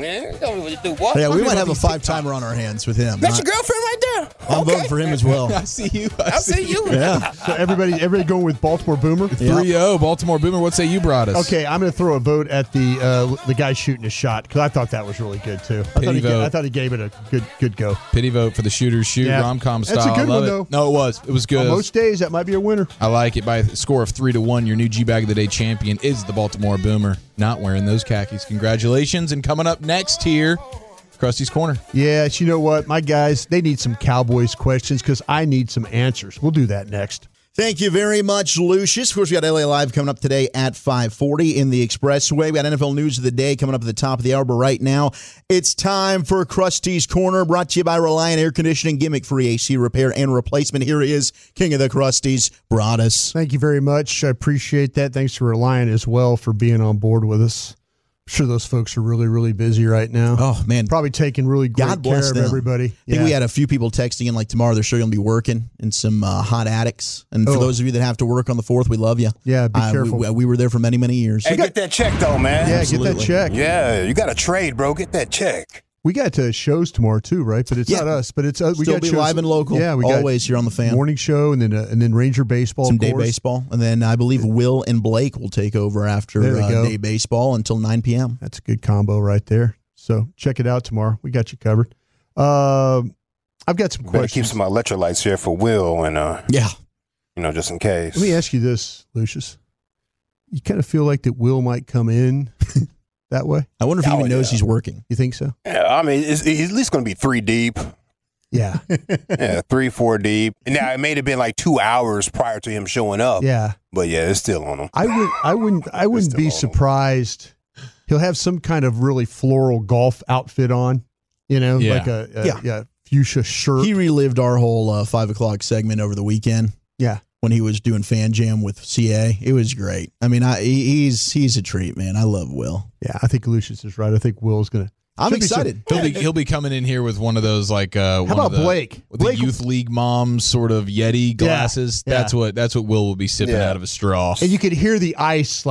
might have a 5-timer on our hands with him.
That's your girlfriend right there.
I'm voting for him as well.
I see you.
I see you.
Yeah.
So everybody going with Baltimore Boomer?
3-0, Baltimore Boomer. What say you brought us?
Okay, I'm going to throw a vote at the guy shooting a shot because I thought that was really good too. I thought he gave it a good go.
Pity vote for the shooters shoot rom-com style.
That's a good
I love
one,
it.
though.
No, it was. It was good.
On most days, that might be a winner.
I like it by a score of 3-1. Your new G-Bag of the Day champion is the Baltimore Boomer, not wearing those khakis. Congratulations. And coming up next here, Krusty's Corner.
Yeah, you know what? My guys, they need some Cowboys questions because I need some answers. We'll do that next.
Thank you very much, Lucius. Of course, we got LA Live coming up today at 5:40 in the Expressway. We got NFL News of the Day coming up at the top of the hour, but right now, it's time for Krusty's Corner, brought to you by Reliant Air Conditioning, gimmick-free AC repair and replacement. Here he is, King of the Krusties, Broaddus.
Thank you very much. I appreciate that. Thanks to Reliant as well for being on board with us. I'm sure those folks are really, really busy right now.
Oh, man.
Probably taking really great
God bless
care of
them.
everybody.
I think we had a few people texting in like tomorrow they're sure going to be working in some hot attics. And for those of you that have to work on the 4th, we love you.
Yeah, be careful.
We were there for many, many years.
Hey, get that check, though, man.
Yeah,
Absolutely.
get that check.
Yeah, you got to trade, bro. Get that check.
We got shows tomorrow too, right? But it's not us. But it's we
Still
got
be
shows,
live and local.
Yeah, we
always here on the Fan.
morning show and then Ranger baseball.
Some
of
day
course.
baseball, and then I believe Will and Blake will take over after
There we go.
day baseball until 9 p.m.
That's a good combo right there. So check it out tomorrow. We got you covered. I've got some
Better
questions.
keep some electrolytes here for Will and
Yeah.
just in case.
Let me ask you this, Lucius. You kind of feel like that Will might come in that way?
I wonder if he even knows he's working.
You think so?
Yeah, I mean, he's at least going to be 3 deep.
Yeah.
Yeah, 3, 4 deep. Now it may have been like 2 hours prior to him showing up.
Yeah.
But yeah, it's still on him.
I wouldn't be surprised. He'll have some kind of really floral golf outfit on, like a fuchsia shirt.
He relived our whole 5 o'clock segment over the weekend.
Yeah.
When he was doing Fan Jam with CA. It was great. I mean, he's a treat, man. I love Will.
Yeah, I think Lucius is right. I think Will's going to.
I'm excited.
He'll be coming in here with one of those like
How about Blake?
With the youth league moms sort of Yeti glasses.
Yeah.
That's what Will be sipping
Yeah.
out of a straw.
And you could hear the ice like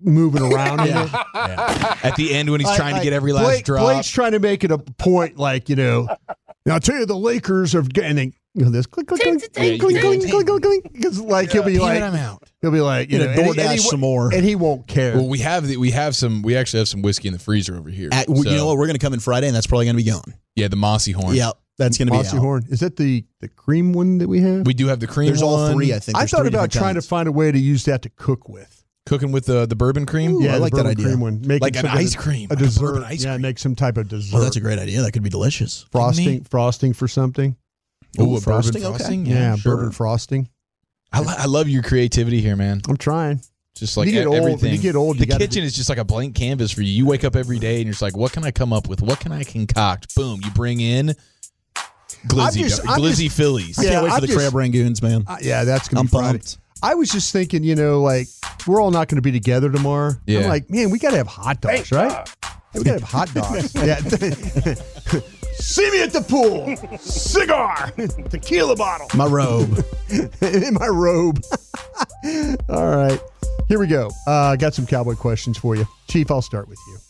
moving around in it.
Yeah. At the end when he's trying to get every last drop.
Blake's trying to make it a point, like, I'll tell you, the Lakers are getting this click, click, click, click, click, click, click, click. Because like he'll be like,
I'm out.
He'll be like,
DoorDash some more,
and he won't care.
Well, we actually have some whiskey in the freezer over here.
You know what? We're going to come in Friday, and that's probably going to be gone.
Yeah, the Mossy Horn.
Yep, that's going to be
Mossy Horn. Is that the cream one that we have?
We do have the cream.
There's all three, I think.
I thought about trying to find a way to use that to cook with.
Cooking with the bourbon cream?
Ooh,
I like that idea.
Cream one.
Like an ice cream.
A dessert.
Ice cream.
Make some type of dessert.
Oh, that's a great idea. That could be delicious.
Frosting for something.
Ooh, a
frosting?
bourbon frosting?
Okay.
Yeah,
sure.
bourbon frosting.
I love your creativity here, man.
I'm trying.
Just like
you get
everything.
Old, when you get old,
the kitchen is just like a blank canvas for you. You wake up every day and you're just like, what can I come up with? What can I concoct? Boom. You bring in glizzy Phillies.
I can't wait for the crab rangoons, man.
Yeah, that's going to be Friday.
pumped.
I was just thinking, like, we're all not going to be together tomorrow.
Yeah.
I'm like, man, we got to have hot dogs, right? We got to have hot dogs. Yeah. See me at the pool. Cigar. Tequila bottle.
My robe.
In my robe. All right. Here we go. I got some Cowboy questions for you. Chief, I'll start with you.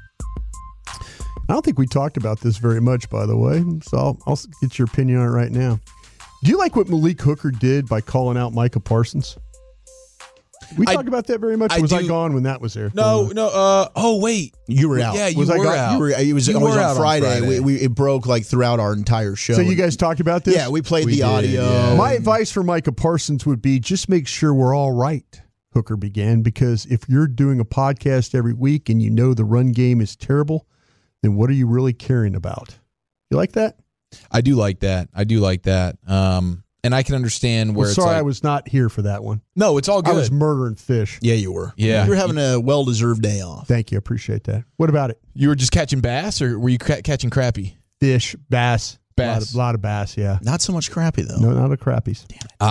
I don't think we talked about this very much, by the way, so I'll get your opinion on it right now. Do you like what Malik Hooker did by calling out Micah Parsons? We talked about that very much. Or was I gone when that was there?
No. Oh, wait.
You were out.
Yeah, you
Was I
were
gone?
out.
It was
You were
on
out on
Friday.
Friday.
It broke like throughout our entire show.
So you guys talked about this?
Yeah, we played
We
the
did,
audio.
yeah.
My advice for Micah Parsons would be just make sure we're all right, Hooker began, because if you're doing a podcast every week and you know the run game is terrible, then what are you really caring about? You like that?
I do like that. And I can understand where
Well,
it's
sorry,
like,
I was not here for that one.
no, it's all good.
I was murdering fish.
Yeah, you were.
Yeah.
You were having a well-deserved day off.
Thank you. I appreciate that. What about it?
You were just catching bass, or were you catching crappie?
Fish, bass.
Bass.
A lot of bass, yeah.
Not so much crappy, though.
No, not a crappies.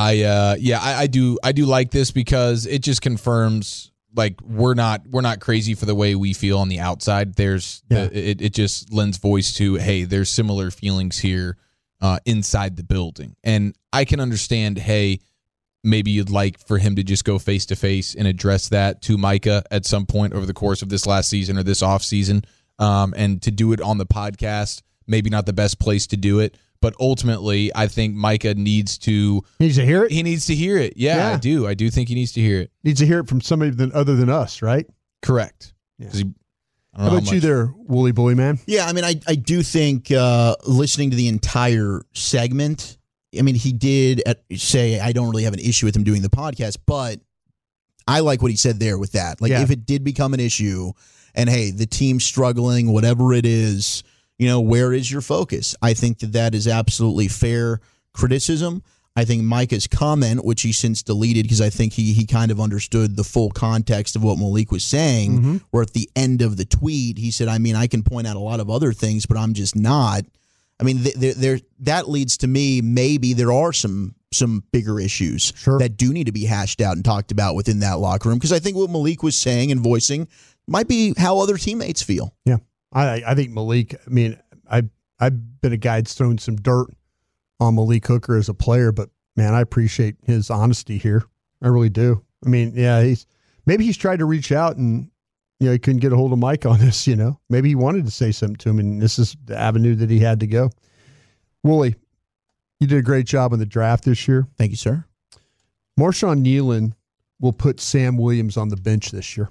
I do like this because it just confirms like we're not crazy for the way we feel on the outside. There's it just lends voice to, hey, there's similar feelings here inside the building. And I can understand, hey, maybe you'd like for him to just go face to face and address that to Micah at some point over the course of this last season or this off season. And to do it on the podcast, maybe not the best place to do it. But ultimately, I think Micah needs to
hear it.
He needs to hear it. Yeah, I do. I do think he needs to hear it.
Needs to hear it from somebody other than us, right?
Correct.
Yeah.
How
How about you there, Woolly Bully Man?
Yeah, I mean, I do think listening to the entire segment, I mean, he did say, I don't really have an issue with him doing the podcast, but I like what he said there with that. Like, if it did become an issue and, hey, the team's struggling, whatever it is, where is your focus? I think that is absolutely fair criticism. I think Micah's comment, which he since deleted because I think he kind of understood the full context of what Malik was saying, where at the end of the tweet, he said, I mean, I can point out a lot of other things, but I'm just not. I mean, that leads to me, maybe there are some bigger issues that do need to be hashed out and talked about within that locker room, because I think what Malik was saying and voicing might be how other teammates feel.
Yeah. I think Malik, I mean, I've been a guy that's thrown some dirt on Malik Hooker as a player, but man, I appreciate his honesty here. I really do. I mean, yeah, he's tried to reach out and he couldn't get a hold of Mike on this, Maybe he wanted to say something to him, and this is the avenue that he had to go. Wooly, you did a great job in the draft this year.
Thank you, sir.
Marshawn Nealon will put Sam Williams on the bench this year.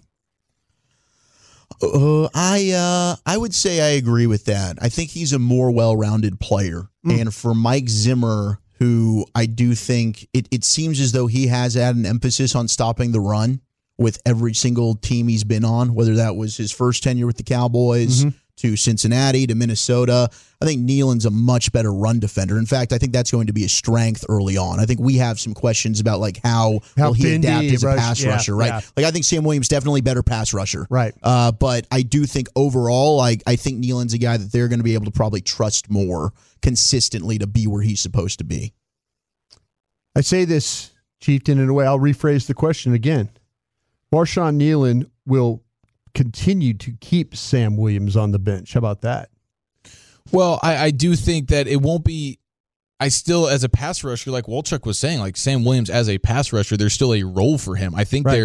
I would say I agree with that. I think he's a more well-rounded player. And for Mike Zimmer, who I do think it seems as though he has had an emphasis on stopping the run with every single team he's been on, whether that was his first tenure with the Cowboys to Cincinnati to Minnesota. I think Nealon's a much better run defender. In fact, I think that's going to be a strength early on. I think we have some questions about like how will he adapt as a pass rusher, right? Yeah. Like I think Sam Williams definitely better pass rusher.
Right.
But I do think overall, I think Nealon's a guy that they're going to be able to probably trust more consistently to be where he's supposed to be.
I say this, Chieftain, in a way, I'll rephrase the question again. Marshawn Nealon will continue to keep Sam Williams on the bench. How about that?
Well, I do think that it won't be. I still, as a pass rusher, like Wolchuk was saying, like Sam Williams as a pass rusher, there's still a role for him. I think they're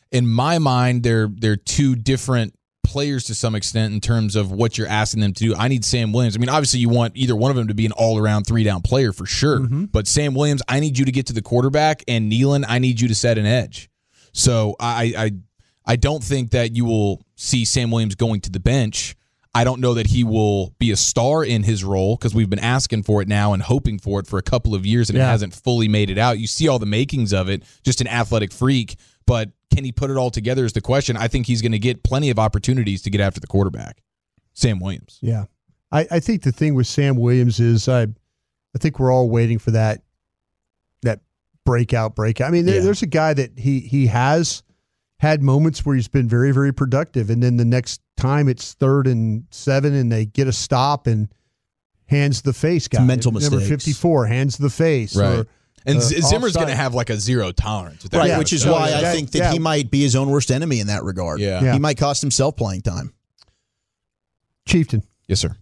in my mind, they're two different players to some extent in terms of what you're asking them to do. I need Sam Williams. I mean, obviously you want either one of them to be an all-around 3-down player for sure. Mm-hmm. But Sam Williams, I need you to get to the quarterback, and Nealon, I need you to set an edge. So I don't think that you will see Sam Williams going to the bench. I don't know that he will be a star in his role because we've been asking for it now and hoping for it for a couple of years, and it hasn't fully made it out. You see all the makings of it, just an athletic freak, but can he put it all together is the question. I think he's going to get plenty of opportunities to get after the quarterback, Sam Williams.
Yeah. I think the thing with Sam Williams is I think we're all waiting for that breakout. I mean, there's a guy that he has had moments where he's been very, very productive, and then the next time it's 3rd and 7 and they get a stop and hands the face guy.
Mental mistakes.
Number 54, hands the face.
Right.
Or,
and Zimmer's going to have like a zero tolerance with that.
Right, which is why I think that he might be his own worst enemy in that regard.
Yeah.
He might cost himself playing time.
Chieftain.
Yes, sir.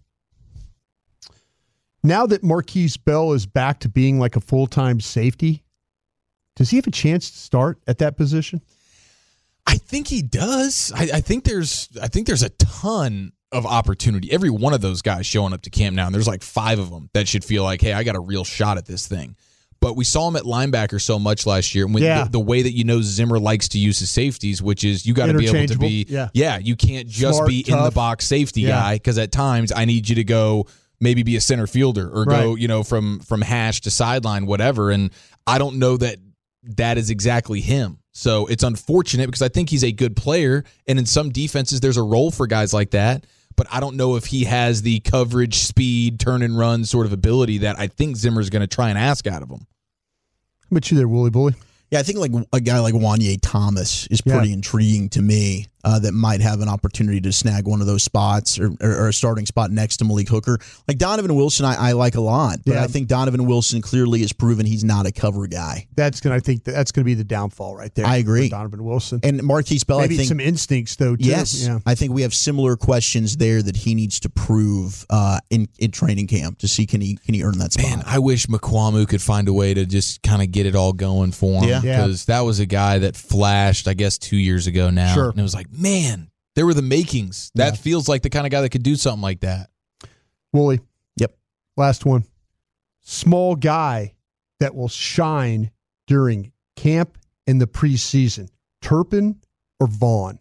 Now that Marquise Bell is back to being like a full-time safety, does he have a chance to start at that position?
I think he does. I think there's a ton of opportunity. Every one of those guys showing up to camp now, and there's like 5 of them that should feel like, hey, I got a real shot at this thing. But we saw him at linebacker so much last year. And the way that Zimmer likes to use his safeties, which is you got to be able to be, you can't just
smart,
be
tough.
in the box safety guy, because at times I need you to go maybe be a center fielder or go, from hash to sideline, whatever. And I don't know that is exactly him. So it's unfortunate because I think he's a good player. And in some defenses, there's a role for guys like that. But I don't know if he has the coverage, speed, turn and run sort of ability that I think Zimmer's going to try and ask out of him.
How about you there, Wooly Bully?
Yeah, I think like a guy like Wanye Thomas is pretty intriguing to me. That might have an opportunity to snag one of those spots or a starting spot next to Malik Hooker. Like Donovan Wilson, I like a lot, but I think Donovan Wilson clearly has proven he's not a cover guy.
I think that's going to be the downfall right there.
I agree.
Donovan Wilson
And Marquise Bell,
maybe
I think
some instincts though. Too.
Yes, I think we have similar questions there that he needs to prove in training camp to see can he earn that spot.
Man, I wish McQuamu could find a way to just kind of get it all going for him because that was a guy that flashed, I guess, 2 years ago now, and it was like, man. There were the makings. That feels like the kind of guy that could do something like that.
Wooly.
Yep.
Last one. Small guy that will shine during camp in the preseason. Turpin or Vaughn?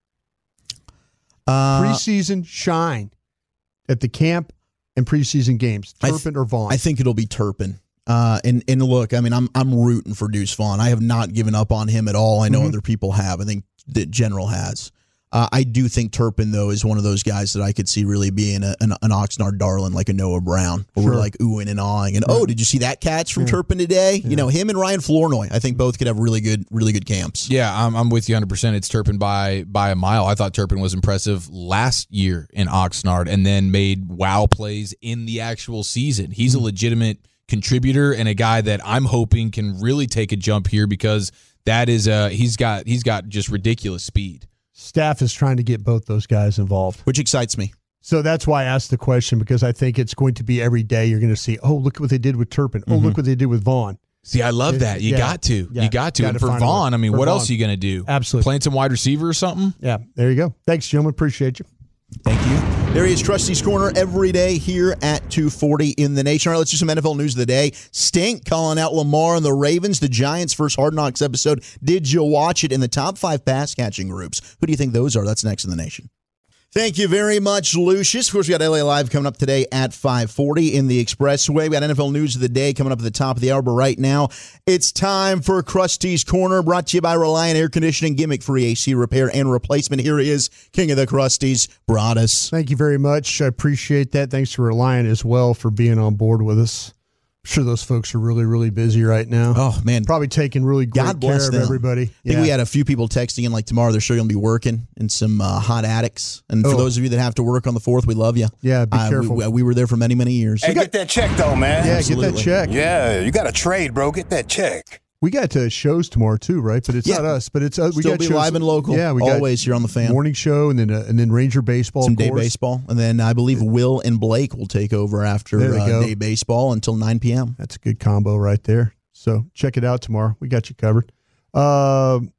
Preseason shine at the camp and preseason games. Turpin or Vaughn?
I think it'll be Turpin. And look, I mean, I'm rooting for Deuce Vaughn. I have not given up on him at all. I know other people have. I think the general has. I do think Turpin, though, is one of those guys that I could see really being an Oxnard darling like a Noah Brown. Where we're like oohing and awing. And, did you see that catch from Turpin today? Yeah. You know, him and Ryan Flournoy, I think both could have really good camps.
Yeah, I'm with you 100%. It's Turpin by a mile. I thought Turpin was impressive last year in Oxnard and then made wow plays in the actual season. He's a legitimate contributor and a guy that I'm hoping can really take a jump here because that is he's got just ridiculous speed.
Staff is trying to get both those guys involved,
which excites me.
So that's why I asked the question, because I think it's going to be every day you're going to see, look what they did with Turpin. Oh, look what they did with Vaughn.
See, I love that. You got to. You got to. And for Vaughn, I mean, what else are you going to do?
Absolutely.
Playing some wide receiver or something?
Yeah, there you go. Thanks, gentlemen. Appreciate you.
Thank you. There he is, Trusty's Corner, every day here at 240 in the nation. All right, let's do some NFL news of the day. Stink calling out Lamar and the Ravens, the Giants' first Hard Knocks episode. Did you watch it? In the top 5 pass-catching groups, who do you think those are? That's next in the nation. Thank you very much, Lucius. Of course, we got LA Live coming up today at 5:40 in the Expressway. We got NFL News of the Day coming up at the top of the hour, but right now, it's time for Krusty's Corner, brought to you by Reliant Air Conditioning, gimmick-free AC repair and replacement. Here he is, King of the Krusties, Broaddus.
Thank you very much. I appreciate that. Thanks to Reliant as well for being on board with us. I'm sure those folks are really, really busy right now.
Oh, man.
Probably taking really great care of everybody.
I think we had a few people texting in like tomorrow. They're sure going to be working in some hot attics. And for those of you that have to work on the 4th, we love you.
Yeah, be careful.
We were there for many, many years.
Hey, get that check, though, man.
Yeah,
Absolutely.
get that check.
Yeah, you got a trade, bro. Get that check.
We got shows tomorrow too, right? But it's not us. But it's we
still
got
be
shows.
live and local.
Yeah, we
always
got
here on the Fan.
Morning show and then Ranger baseball.
Some
of
day
course.
baseball, and then I believe Will and Blake will take over after day baseball until 9 p.m.
That's a good combo right there. So check it out tomorrow. We got you covered.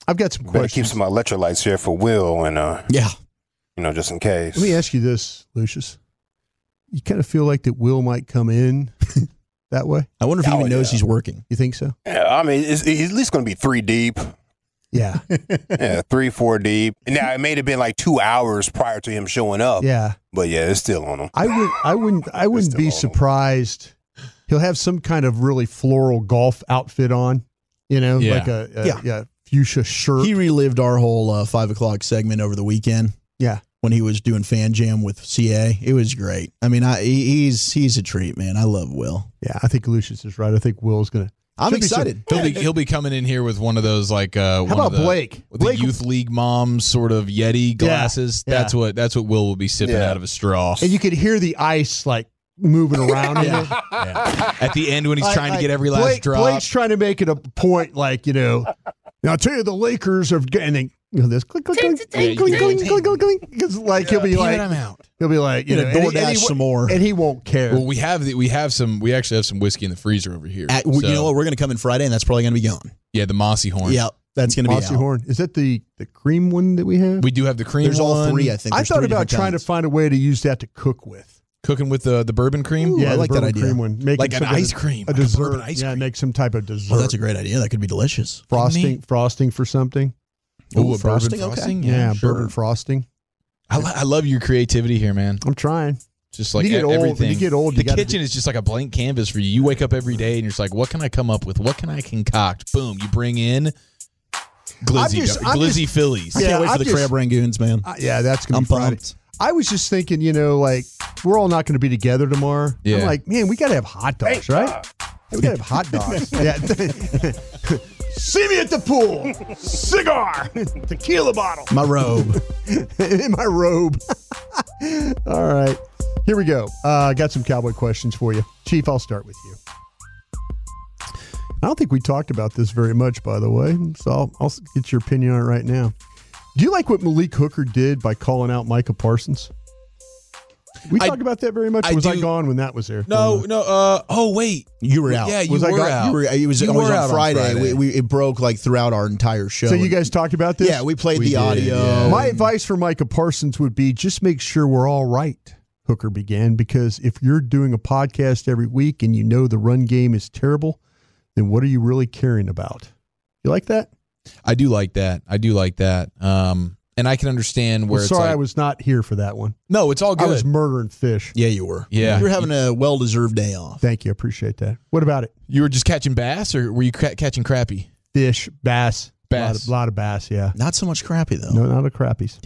I've got some
Better
questions.
keep some electrolytes here for Will and
Yeah.
just in case.
Let me ask you this, Lucius. You kind of feel like that Will might come in that way?
I wonder if he even knows he's working.
You think so?
Yeah, I mean, he's at least going to be 3 deep.
Yeah.
Yeah, 3-4 deep. Now it may have been like 2 hours prior to him showing up.
Yeah.
But yeah, it's still on him.
I wouldn't be surprised. He'll have some kind of really floral golf outfit on, like a fuchsia shirt.
He relived our whole 5 o'clock segment over the weekend.
Yeah.
When he was doing Fan Jam with CA. It was great. I mean, he's a treat, man. I love Will.
Yeah, I think Lucius is right. I think Will's going to.
I'm excited.
He'll be coming in here with one of those
How about Blake?
With the youth league mom sort of Yeti glasses.
Yeah.
That's what Will be sipping out of a straw.
And you could hear the ice like moving around in it.
Yeah. At the end when he's trying to get every last drop.
Blake's trying to make it a point, like I'll tell you, the Lakers are getting this click, click, click, click, click, click, click, click. Because he'll be like,
I'm out.
He'll be like,
DoorDash some more,
and he won't care.
Well, we actually have some whiskey in the freezer over here.
You know what? We're going to come in Friday, and that's probably going to be gone.
Yeah, the Mossy Horn.
Yep, that's going to be
Mossy
out.
Horn. Is that the cream one that we have?
We do have the cream.
There's
one.
all 3, I think.
I thought about trying to find a way to use that to cook with.
Cooking with the bourbon cream.
Ooh, I like that idea.
Cream one.
Like an ice cream,
a
like a
dessert.
bourbon ice cream.
Make some type of dessert.
Oh, that's a great idea. That could be delicious.
Frosting for something.
Ooh, a
frosting?
bourbon frosting?
Okay.
Yeah,
sure.
bourbon frosting.
I love your creativity here, man.
I'm trying.
Just like
you get
everything.
old, when you get old,
the kitchen is just like a blank canvas for you. You wake up every day and you're just like, what can I come up with? What can I concoct? Boom, you bring in glizzy Phillies.
I can't wait for the crab rangoons, man.
That's going to be Friday.
Pumped.
I was just thinking, like we're all not going to be together tomorrow.
Yeah.
I'm like, man, we got to have hot dogs, right? We got to have hot dogs. Yeah. See me at the pool. Cigar. Tequila bottle.
My robe.
In my robe. All right. Here we go. I got some Cowboy questions for you. Chief, I'll start with you. I don't think we talked about this very much, by the way, so I'll get your opinion on it right now. Do you like what Malik Hooker did by calling out Micah Parsons? We talked about that very much. I gone when that was there?
No. Oh wait,
you were out.
Yeah, you
was
were
I
out.
It was
You
always
were
on
out
Friday.
on Friday.
It broke like throughout our entire show.
So you guys talked about this?
Yeah, we played the
did,
audio.
yeah.
My advice for Micah Parsons would be just make sure we're all right, Hooker began, because if you're doing a podcast every week and you know the run game is terrible, then what are you really caring about? You like that?
I do like that. And I can understand where
I was not here for that one.
No, it's all good.
I was murdering fish.
Yeah, you were.
Yeah.
You were having a well-deserved day off.
Thank you. I appreciate that. What about it?
You were just catching bass, or were you catching crappie?
Fish, bass.
Bass.
A lot of bass, yeah.
Not so much crappie, though.
No, not a crappies.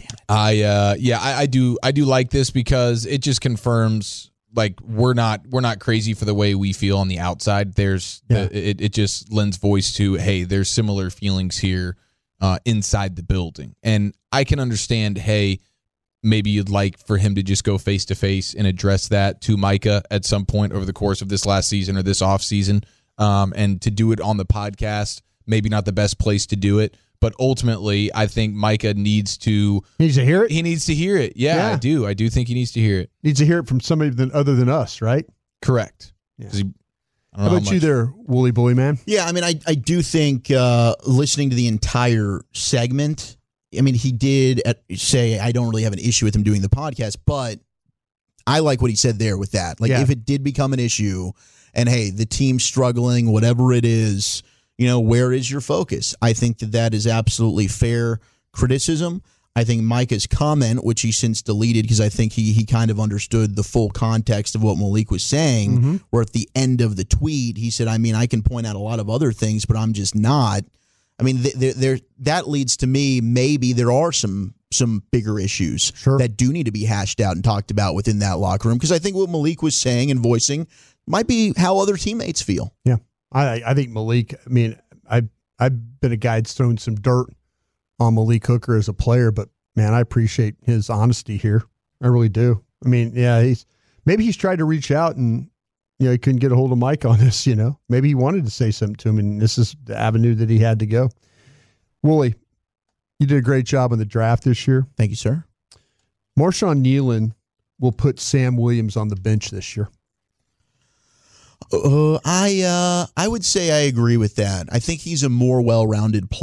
I do like this because it just confirms like we're not crazy for the way we feel on the outside. It just lends voice to, hey, there's similar feelings here inside the building. And I can understand, hey, maybe you'd like for him to just go face to face and address that to Micah at some point over the course of this last season or this off season. And to do it on the podcast, maybe not the best place to do it. But ultimately, I think Micah needs to
hear it.
He needs to hear it. Yeah, I do. I do think he needs to hear it.
Needs to hear it from somebody other than us, right?
Correct.
Yeah.
How
about you there, Woolly Bully Man?
Yeah, I mean, I do think listening to the entire segment, I mean, he did say, I don't really have an issue with him doing the podcast, but I like what he said there with that. Like, if it did become an issue and, hey, the team's struggling, whatever it is, where is your focus? I think that is absolutely fair criticism. I think Micah's comment, which he since deleted because I think he kind of understood the full context of what Malik was saying, where at the end of the tweet, he said, I mean, I can point out a lot of other things, but I'm just not. I mean, that leads to me, maybe there are some bigger issues that do need to be hashed out and talked about within that locker room, because I think what Malik was saying and voicing might be how other teammates feel.
Yeah. I think Malik, I mean, I've been a guy that's thrown some dirt on Malik Hooker as a player, but man, I appreciate his honesty here. I really do. I mean, yeah, he's tried to reach out and, he couldn't get a hold of Mike on this, Maybe he wanted to say something to him, and this is the avenue that he had to go. Wooly, you did a great job on the draft this year.
Thank you, sir.
Marshawn Nealon will put Sam Williams on the bench this year.
I would say I agree with that. I think he's a more well-rounded player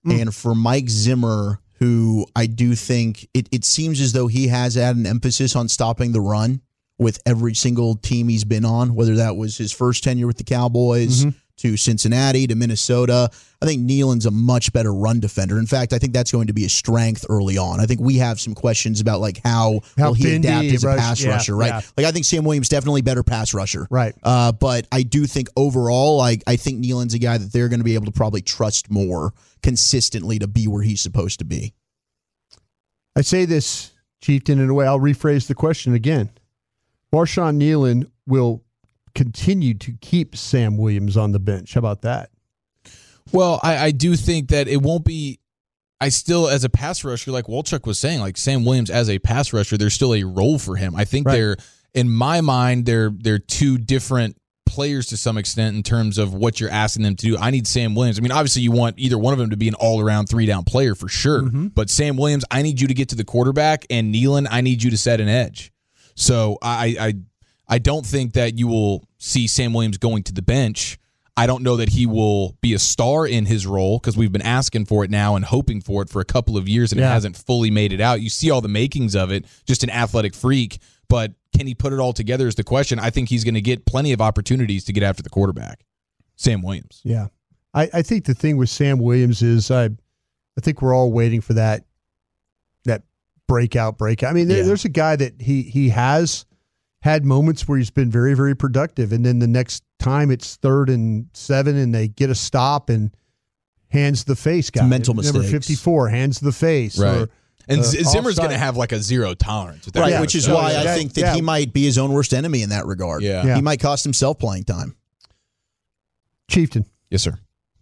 And for Mike Zimmer, who I do think it seems as though he has had an emphasis on stopping the run with every single team he's been on, whether that was his first tenure with the Cowboys to Cincinnati to Minnesota. I think Nealon's a much better run defender. In fact, I think that's going to be a strength early on. I think we have some questions about like how will he adapt as a pass rusher, right? Yeah. Like I think Sam Williams definitely better pass rusher,
right?
But I do think overall, I think Nealon's a guy that they're going to be able to probably trust more consistently to be where he's supposed to be.
I say this, Chieftain, in a way. I'll rephrase the question again. Marshawn Nealon will continue to keep Sam Williams on the bench. How about that?
Well, I do think that it won't be. I still, as a pass rusher, like Wolchuk was saying, like Sam Williams as a pass rusher, there's still a role for him. I think they're, in my mind, they're two different players to some extent in terms of what you're asking them to do. I need Sam Williams. I mean, obviously you want either one of them to be an all-around 3-down player for sure. But Sam Williams, I need you to get to the quarterback, and Nealon, I need you to set an edge. So I don't think that you will see Sam Williams going to the bench. I don't know that he will be a star in his role because we've been asking for it now and hoping for it for a couple of years, and it hasn't fully made it out. You see all the makings of it, just an athletic freak, but can he put it all together is the question. I think he's going to get plenty of opportunities to get after the quarterback. Sam Williams.
Yeah. I think the thing with Sam Williams is I think we're all waiting for that breakout. I mean, there's a guy that he has had moments where he's been very, very productive, and then the next time it's 3rd and 7 and they get a stop and hands the face guy.
Mental mistakes.
Number 54 hands the face.
Right. And Zimmer's going to have like a zero tolerance with that.
Right, which is why I think that he might be his own worst enemy in that regard.
Yeah.
He might cost himself playing time.
Chieftain.
Yes, sir.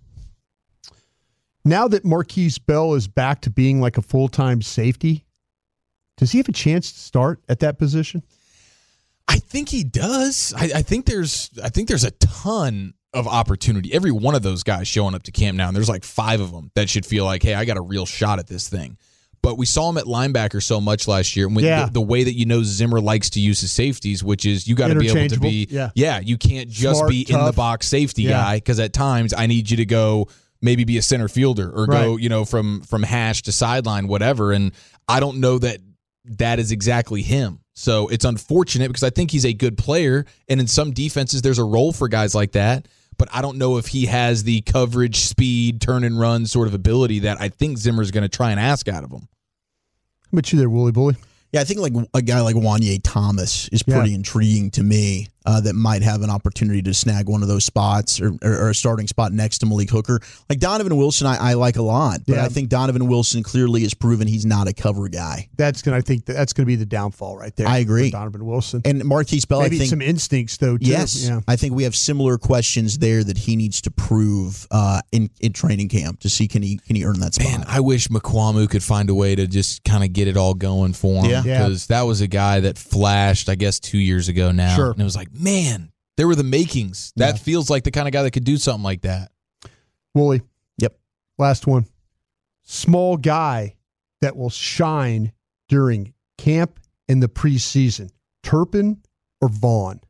Now that Marquise Bell is back to being like a full-time safety, does he have a chance to start at that position?
I think he does. I think there's a ton of opportunity. Every one of those guys showing up to camp now, and there's like 5 of them that should feel like, hey, I got a real shot at this thing. But we saw him at linebacker so much last year. The way that Zimmer likes to use his safeties, which is you got to be able to be, you can't just
smart,
be
tough.
in the box safety guy, because at times I need you to go maybe be a center fielder or go, from hash to sideline, whatever. And I don't know that is exactly him. So it's unfortunate because I think he's a good player. And in some defenses, there's a role for guys like that. But I don't know if he has the coverage, speed, turn and run sort of ability that I think Zimmer's going to try and ask out of him.
How about you there, Wooly Bully?
Yeah, I think like a guy like Wanye Thomas is pretty intriguing to me. That might have an opportunity to snag one of those spots or a starting spot next to Malik Hooker. Like Donovan Wilson, I like a lot, but I think Donovan Wilson clearly has proven he's not a cover guy.
I think that's going to be the downfall right there.
I agree.
Donovan Wilson
And Marquise Bell,
maybe
I think
some instincts though. Too.
Yes, I think we have similar questions there that he needs to prove in training camp to see can he earn that spot.
Man, I wish McQuamu could find a way to just kind of get it all going for him because that was a guy that flashed, I guess, 2 years ago now, and it was like, man. There were the makings. That feels like the kind of guy that could do something like that.
Wooly.
Yep.
Last one. Small guy that will shine during camp in the preseason. Turpin or Vaughn?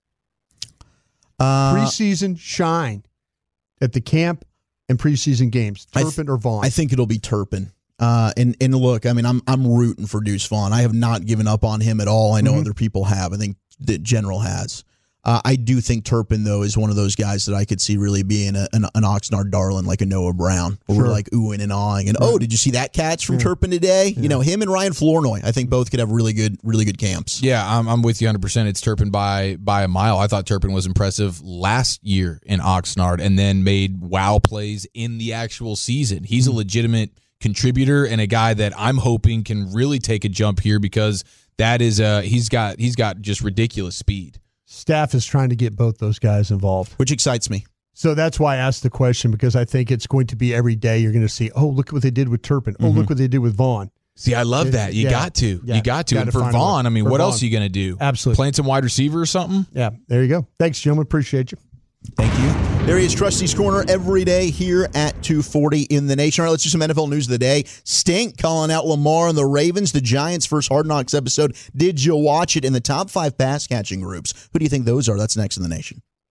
Preseason shine at the camp and preseason games. Turpin or Vaughn?
I think it'll be Turpin. And look, I mean, I'm rooting for Deuce Vaughn. I have not given up on him at all. I know other people have. I think the general has. I do think Turpin, though, is one of those guys that I could see really being an Oxnard darling like a Noah Brown. Where we're like oohing and awing. And, did you see that catch from Turpin today? Yeah. You know, him and Ryan Flournoy, I think both could have really good camps.
Yeah, I'm with you 100%. It's Turpin by a mile. I thought Turpin was impressive last year in Oxnard and then made wow plays in the actual season. He's a legitimate contributor and a guy that I'm hoping can really take a jump here because that is he's got just ridiculous speed.
Staff is trying to get both those guys involved,
which excites me.
So that's why I asked the question, because I think it's going to be every day you're going to see, look what they did with Turpin. Oh, look what they did with Vaughn.
See, I love that. You got to. You got to. And for Vaughn, I mean, what else are you going to do?
Absolutely.
Playing some wide receiver or something?
Yeah, there you go. Thanks, gentlemen. Appreciate you.
Thank you. There he is, Trusty's Corner, every day here at 2:40 in the Nation. All right, let's do some NFL news of the day. Stink calling out Lamar and the Ravens, the Giants' first Hard Knocks episode. Did you watch it in the top 5 pass catching groups? Who do you think those are? That's next in the Nation.